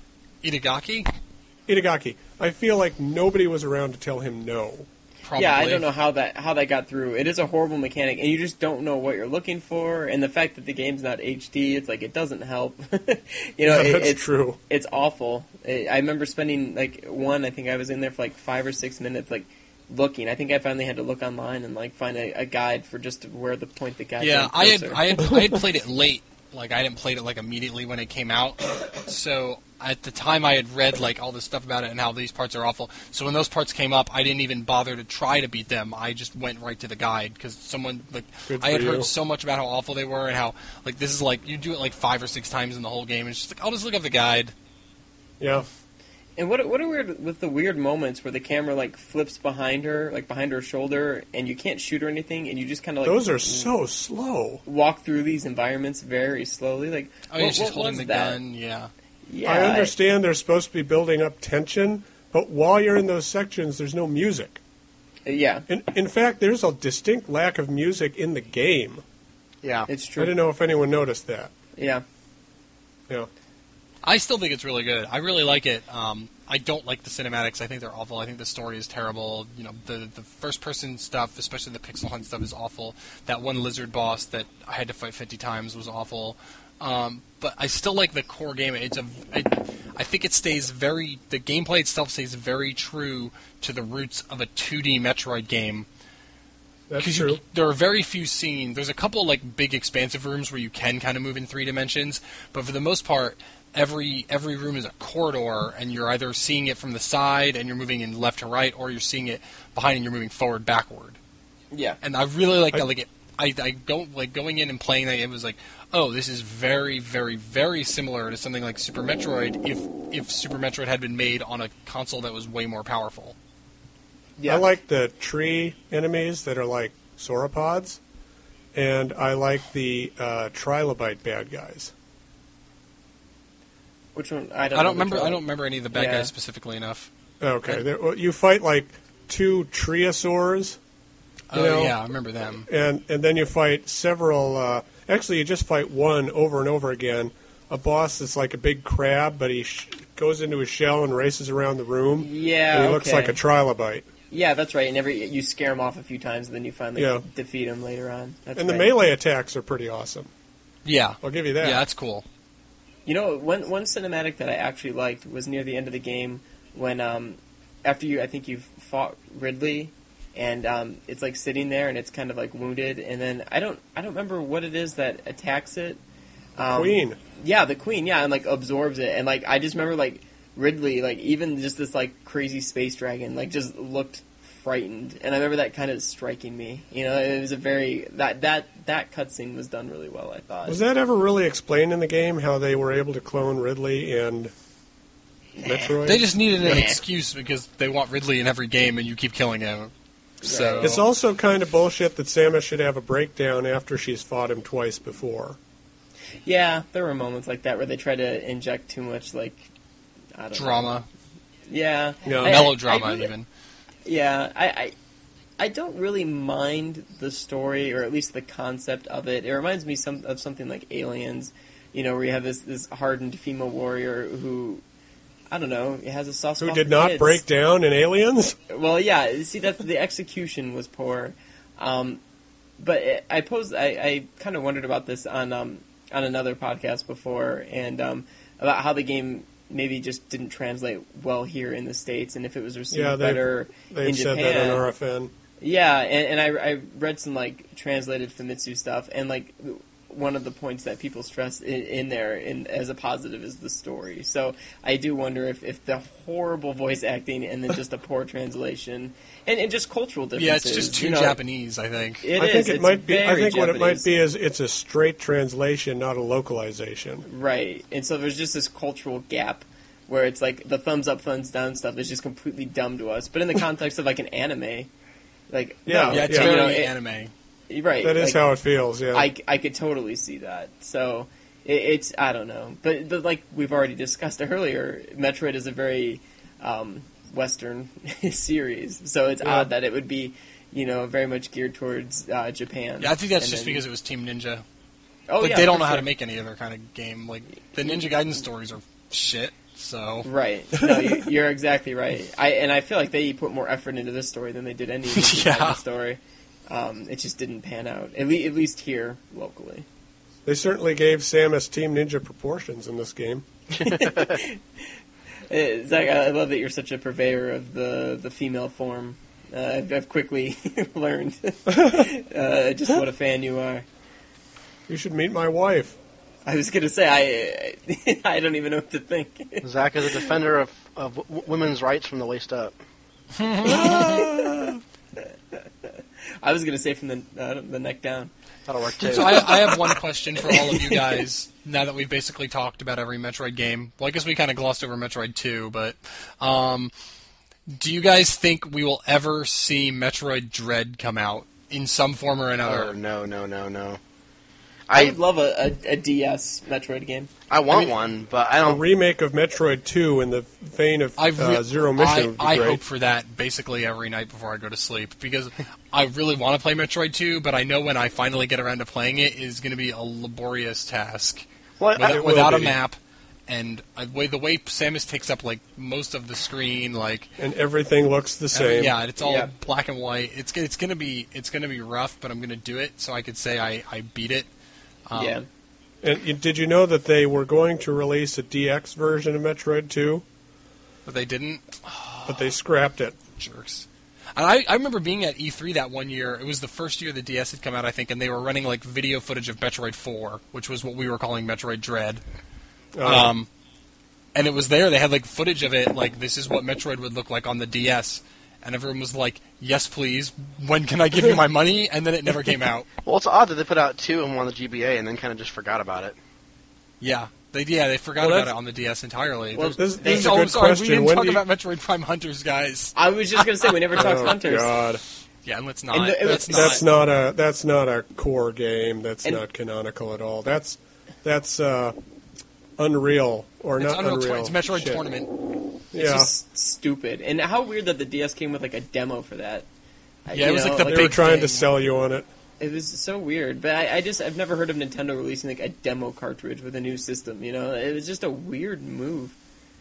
Itagaki? Itagaki. I feel like nobody was around to tell him no. Probably. Yeah, I don't know how that how that got through. It is a horrible mechanic, and you just don't know what you're looking for. And the fact that the game's not H D, it's like it doesn't help. you know, Yeah, it, that's it's true. It's awful. I I remember spending like one. I think I was in there for like five or six minutes, like looking. I think I finally had to look online and like find a, a guide for just where to point the guide. Yeah, I had, I had I had played it late. Like, I didn't play it like immediately when it came out. So at the time, I had read like all this stuff about it and how these parts are awful. So when those parts came up, I didn't even bother to try to beat them. I just went right to the guide because someone like Good I for had you. heard so much about how awful they were and how like this is like you do it like five or six times in the whole game. And it's just like I'll just look up the guide. Yeah. And what what are weird with the weird moments where the camera like flips behind her, like behind her shoulder, and you can't shoot or anything, and you just kind of like Those are so slow. walk through these environments very slowly. Like, Oh, what, he's just what holding was the that? gun. Yeah. Yeah, I understand they're supposed to be building up tension, but while you're in those sections, there's no music. Yeah, In, in fact, there's a distinct lack of music in the game. Yeah. it's I true. didn't know if anyone noticed that. Yeah, Yeah. I still think it's really good. I really like it. Um, I don't like the cinematics. I think they're awful. I think the story is terrible. You know, the the first person stuff, especially the pixel hunt stuff, is awful. That one lizard boss that I had to fight fifty times was awful. Um, but I still like the core game. It's a, I, I think it stays very. The gameplay itself stays very true to the roots of a two D Metroid game. That's 'Cause true. You, there are very few scenes. There's a couple like big expansive rooms where you can kind of move in three dimensions, but for the most part, every every room is a corridor, and you're either seeing it from the side and you're moving in left to right, or you're seeing it behind and you're moving forward backward. yeah. And I really like I- that. Like it, I I don't like going in and playing that. It was like, oh, this is very very very similar to something like Super Metroid. If if Super Metroid had been made on a console that was way more powerful. Yeah. I like the tree enemies that are like sauropods, and I like the uh, trilobite bad guys. Which one? I don't. I know don't which remember. one. I don't remember any of the bad Yeah. guys specifically enough. Okay, Right. there- well, you fight like two triosaurs, You Oh know? yeah, I remember them. and and then you fight several. Uh, actually, you just fight one over and over again. A boss that's like a big crab, but he sh- goes into his shell and races around the room. Yeah, and he looks okay. like a trilobite. Yeah, that's right. And every you scare him off a few times, and then you finally Yeah. defeat him later on. That's And the right. melee attacks are pretty awesome. Yeah, I'll give you that. yeah, that's cool. You know, one one cinematic that I actually liked was near the end of the game when, um, after you, I think you've fought Ridley, and um, it's like sitting there and it's kind of like wounded, and then I don't I don't remember what it is that attacks it. Um, Queen. Yeah, the queen. Yeah, and like absorbs it, and like I just remember like Ridley, like even just this like crazy space dragon, like just looked frightened, and I remember that kind of striking me. You know, it was a very that that that cutscene was done really well. I thought. Was that ever really explained in the game, how they were able to clone Ridley and Metroid? They just needed an Nah. excuse because they want Ridley in every game, and you keep killing him. So It's also kind of bullshit that Samus should have a breakdown after she's fought him twice before. Yeah, there were moments like that where they try to inject too much, like, I don't drama, know. Yeah. Yeah. I- melodrama, I really- even. Yeah, I, I I don't really mind the story, or at least the concept of it. It reminds me some of something like Aliens, you know, where you have this, this hardened female warrior who, I don't know, has a soft spot Who did for not kids. break down in Aliens? Well, yeah. See, that's the execution was poor, um, but it, I posed. I, I kind of wondered about this on um, on another podcast before, and um, about how the game maybe just didn't translate well here in the States, and if it was received Yeah, they've- better They've in said Japan. that on R F N. Yeah, and, and I, I read some like translated Famitsu stuff, and like one of the points that people stress in, in there in, as a positive is the story. So I do wonder if, if the horrible voice acting and then just a poor translation and, and just cultural differences. Yeah, it's just too you know, Japanese, I think. It I is. think it It's might be. I very think what it might Japanese. be is it's a straight translation, not a localization. Right, and so there's just this cultural gap where it's like the thumbs up, thumbs down stuff is just completely dumb to us. But in the context of like an anime, like Yeah, no, Yeah, it's yeah. very you know, it- anime. right. That is like, how it feels. Yeah. I, I could totally see that. So it, it's I don't know, but, but like we've already discussed earlier, Metroid is a very um, Western series, so it's Yeah. odd that it would be, you know, very much geared towards uh, Japan. Yeah, I think that's And just then- because it was Team Ninja. oh like yeah, they don't for know how sure. to make any other kind of game. Like the Ninja Gaiden stories are shit. So Right. No, you, you're exactly right. I and I feel like they put more effort into this story than they did any of the Yeah. Japan story. Um, it just didn't pan out, at, le- at least here locally. They certainly gave Samus Team Ninja proportions in this game. Uh, Zach, I love that you're such a purveyor of the, the female form. Uh, I've, I've quickly learned uh, just what a fan you are. You should meet my wife. I was gonna say I I don't even know what to think. Zach is a defender of, of w- women's rights from the waist up. I was gonna say from the uh, the neck down. That'll work too. So I, I have one question for all of you guys. Now that we've basically talked about every Metroid game, well, I guess we kind of glossed over Metroid two, but um, do you guys think we will ever see Metroid Dread come out in some form or oh, another? no, no, no, no. I I would love a, a, a D S Metroid game. I want I mean- one, but I A don't. remake of Metroid two in the vein of I, uh, re- Zero Mission I, would be I great. hope for that basically every night before I go to sleep because I really want to play Metroid two, but I know when I finally get around to playing it, it is going to be a laborious task Well, I, without, it will without a be. map. And I, way the way Samus takes up like most of the screen, like And everything looks the same. yeah, it's all Yeah. black and white. It's g- it's gonna be it's gonna be rough, but I'm gonna do it so I could say I, I beat it. Um, yeah. And you, did you know that they were going to release a D X version of Metroid two, but they didn't. but they scrapped it? Jerks. And I, I remember being at E three that one year. It was the first year the D S had come out, I think, and they were running like video footage of Metroid four, which was what we were calling Metroid Dread. Uh, Um, and it was there. They had like footage of it, like this is what Metroid would look like on the D S. And everyone was like, "Yes, please. When can I give you my money?" And then it never came out. well, it's odd that they put out two and one on the G B A and then kind of just forgot about it. Yeah, they yeah they forgot Well, about that's- it on the D S entirely. Well, There's- this, this is a oh, good sorry, question. we didn't When talk do you- about Metroid Prime Hunters, guys. I was just gonna say we never talked Oh, Hunters. God. Yeah, and let's not. And the- it let's was- not. That's not a that's not a core game. That's And- not canonical at all. That's that's uh, Unreal or It's not Unreal Unreal. Tour- It's Metroid Shit. Tournament. It's Yeah, just stupid. And how weird that the D S came with like a demo for that. I- Yeah, it you was know, like the they were big trying to thing. sell you on it. It was so weird, but I, I just I've never heard of Nintendo releasing like a demo cartridge with a new system. You know, it was just a weird move.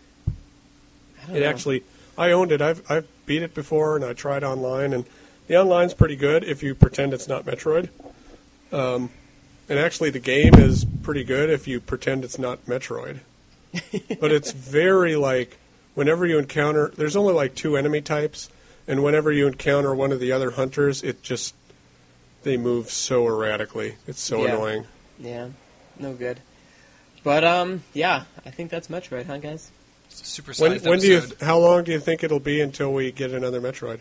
I don't It know. actually, I owned it. I've I've beat it before, and I tried online, and the online's pretty good if you pretend it's not Metroid. Um, and actually, the game is pretty good if you pretend it's not Metroid. But it's very like whenever you encounter, there's only like two enemy types, and whenever you encounter one of the other hunters, it just they move so erratically. It's so Yeah. annoying. Yeah, no good. But um, yeah, I think that's Metroid, huh, guys? It's a super When sized when do you? episode. How long do you think it'll be until we get another Metroid?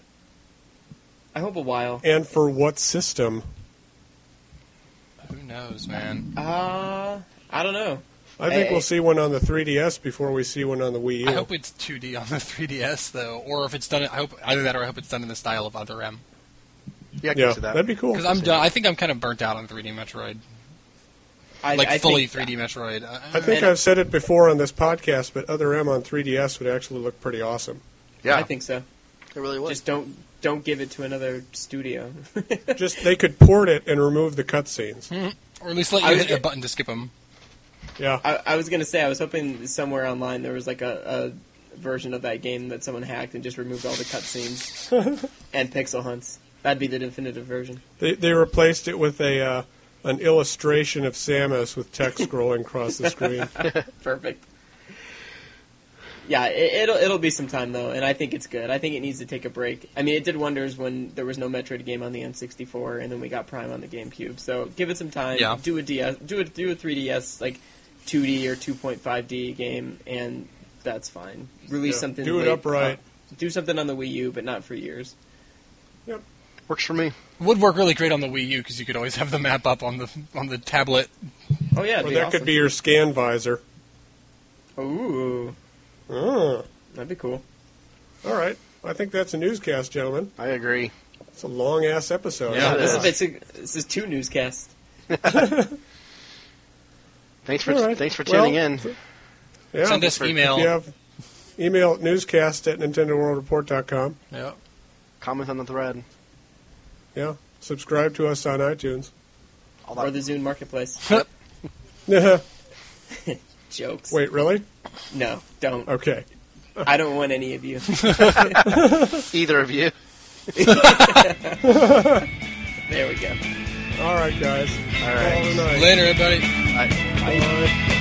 I hope a while. And for what system? Who knows, man? Uh, I don't know. I think Hey. we'll see one on the three D S before we see one on the Wii U. I hope it's two D on the three D S though, or if it's done, I hope either that or I hope it's done in the style of Other M. Yeah, I can Yeah, see that. that'd be cool. Because I'm done. I think I'm kind of burnt out on three D Metroid. I, Like I fully think, three D Metroid. I, I think And- I've said it before on this podcast, but Other M on three D S would actually look pretty awesome. Yeah, I think so. it really would. Just don't don't give it to another studio. Just they could port it and remove the cutscenes. or at least let I you was- hit a button to skip them. Yeah, I, I was gonna say I was hoping somewhere online there was like a, a version of that game that someone hacked and just removed all the cutscenes and pixel hunts. That'd be the definitive version. they they replaced it with a uh, an illustration of Samus with text scrolling across the screen. Perfect. Yeah, it, it'll it'll be some time though, and I think it's good. I think it needs to take a break. I mean, it did wonders when there was no Metroid game on the N sixty-four, and then we got Prime on the GameCube. So give it some time. Yeah. Do a D S, do a do a three D S like two D or two point five D game, and that's fine. Release Yeah, something. do it late, upright. uh, do something on the Wii U, but not for years. Yep. Works for me. It would work really great on the Wii U because you could always have the map up on the on the tablet. Oh yeah, Or it'd that awesome. could be your scan visor. Ooh, Oh, that'd be cool. all right. I think that's a newscast, gentlemen. I agree. It's a long ass episode. Yeah, it this is. is basic, this is two newscasts. Thanks for All right. thanks for Well, tuning in. Yeah. Send us If email. you have email at newscast at nintendo world report dot com. Yeah. Comment on the thread. Yeah. Subscribe to us on iTunes. All Or that. the Zune Marketplace. Wait, Jokes. really? No, don't. Okay. I don't want any of you. Either of you. There we go. All right, guys. All Call right. it a night. Later, everybody. Bye. Bye.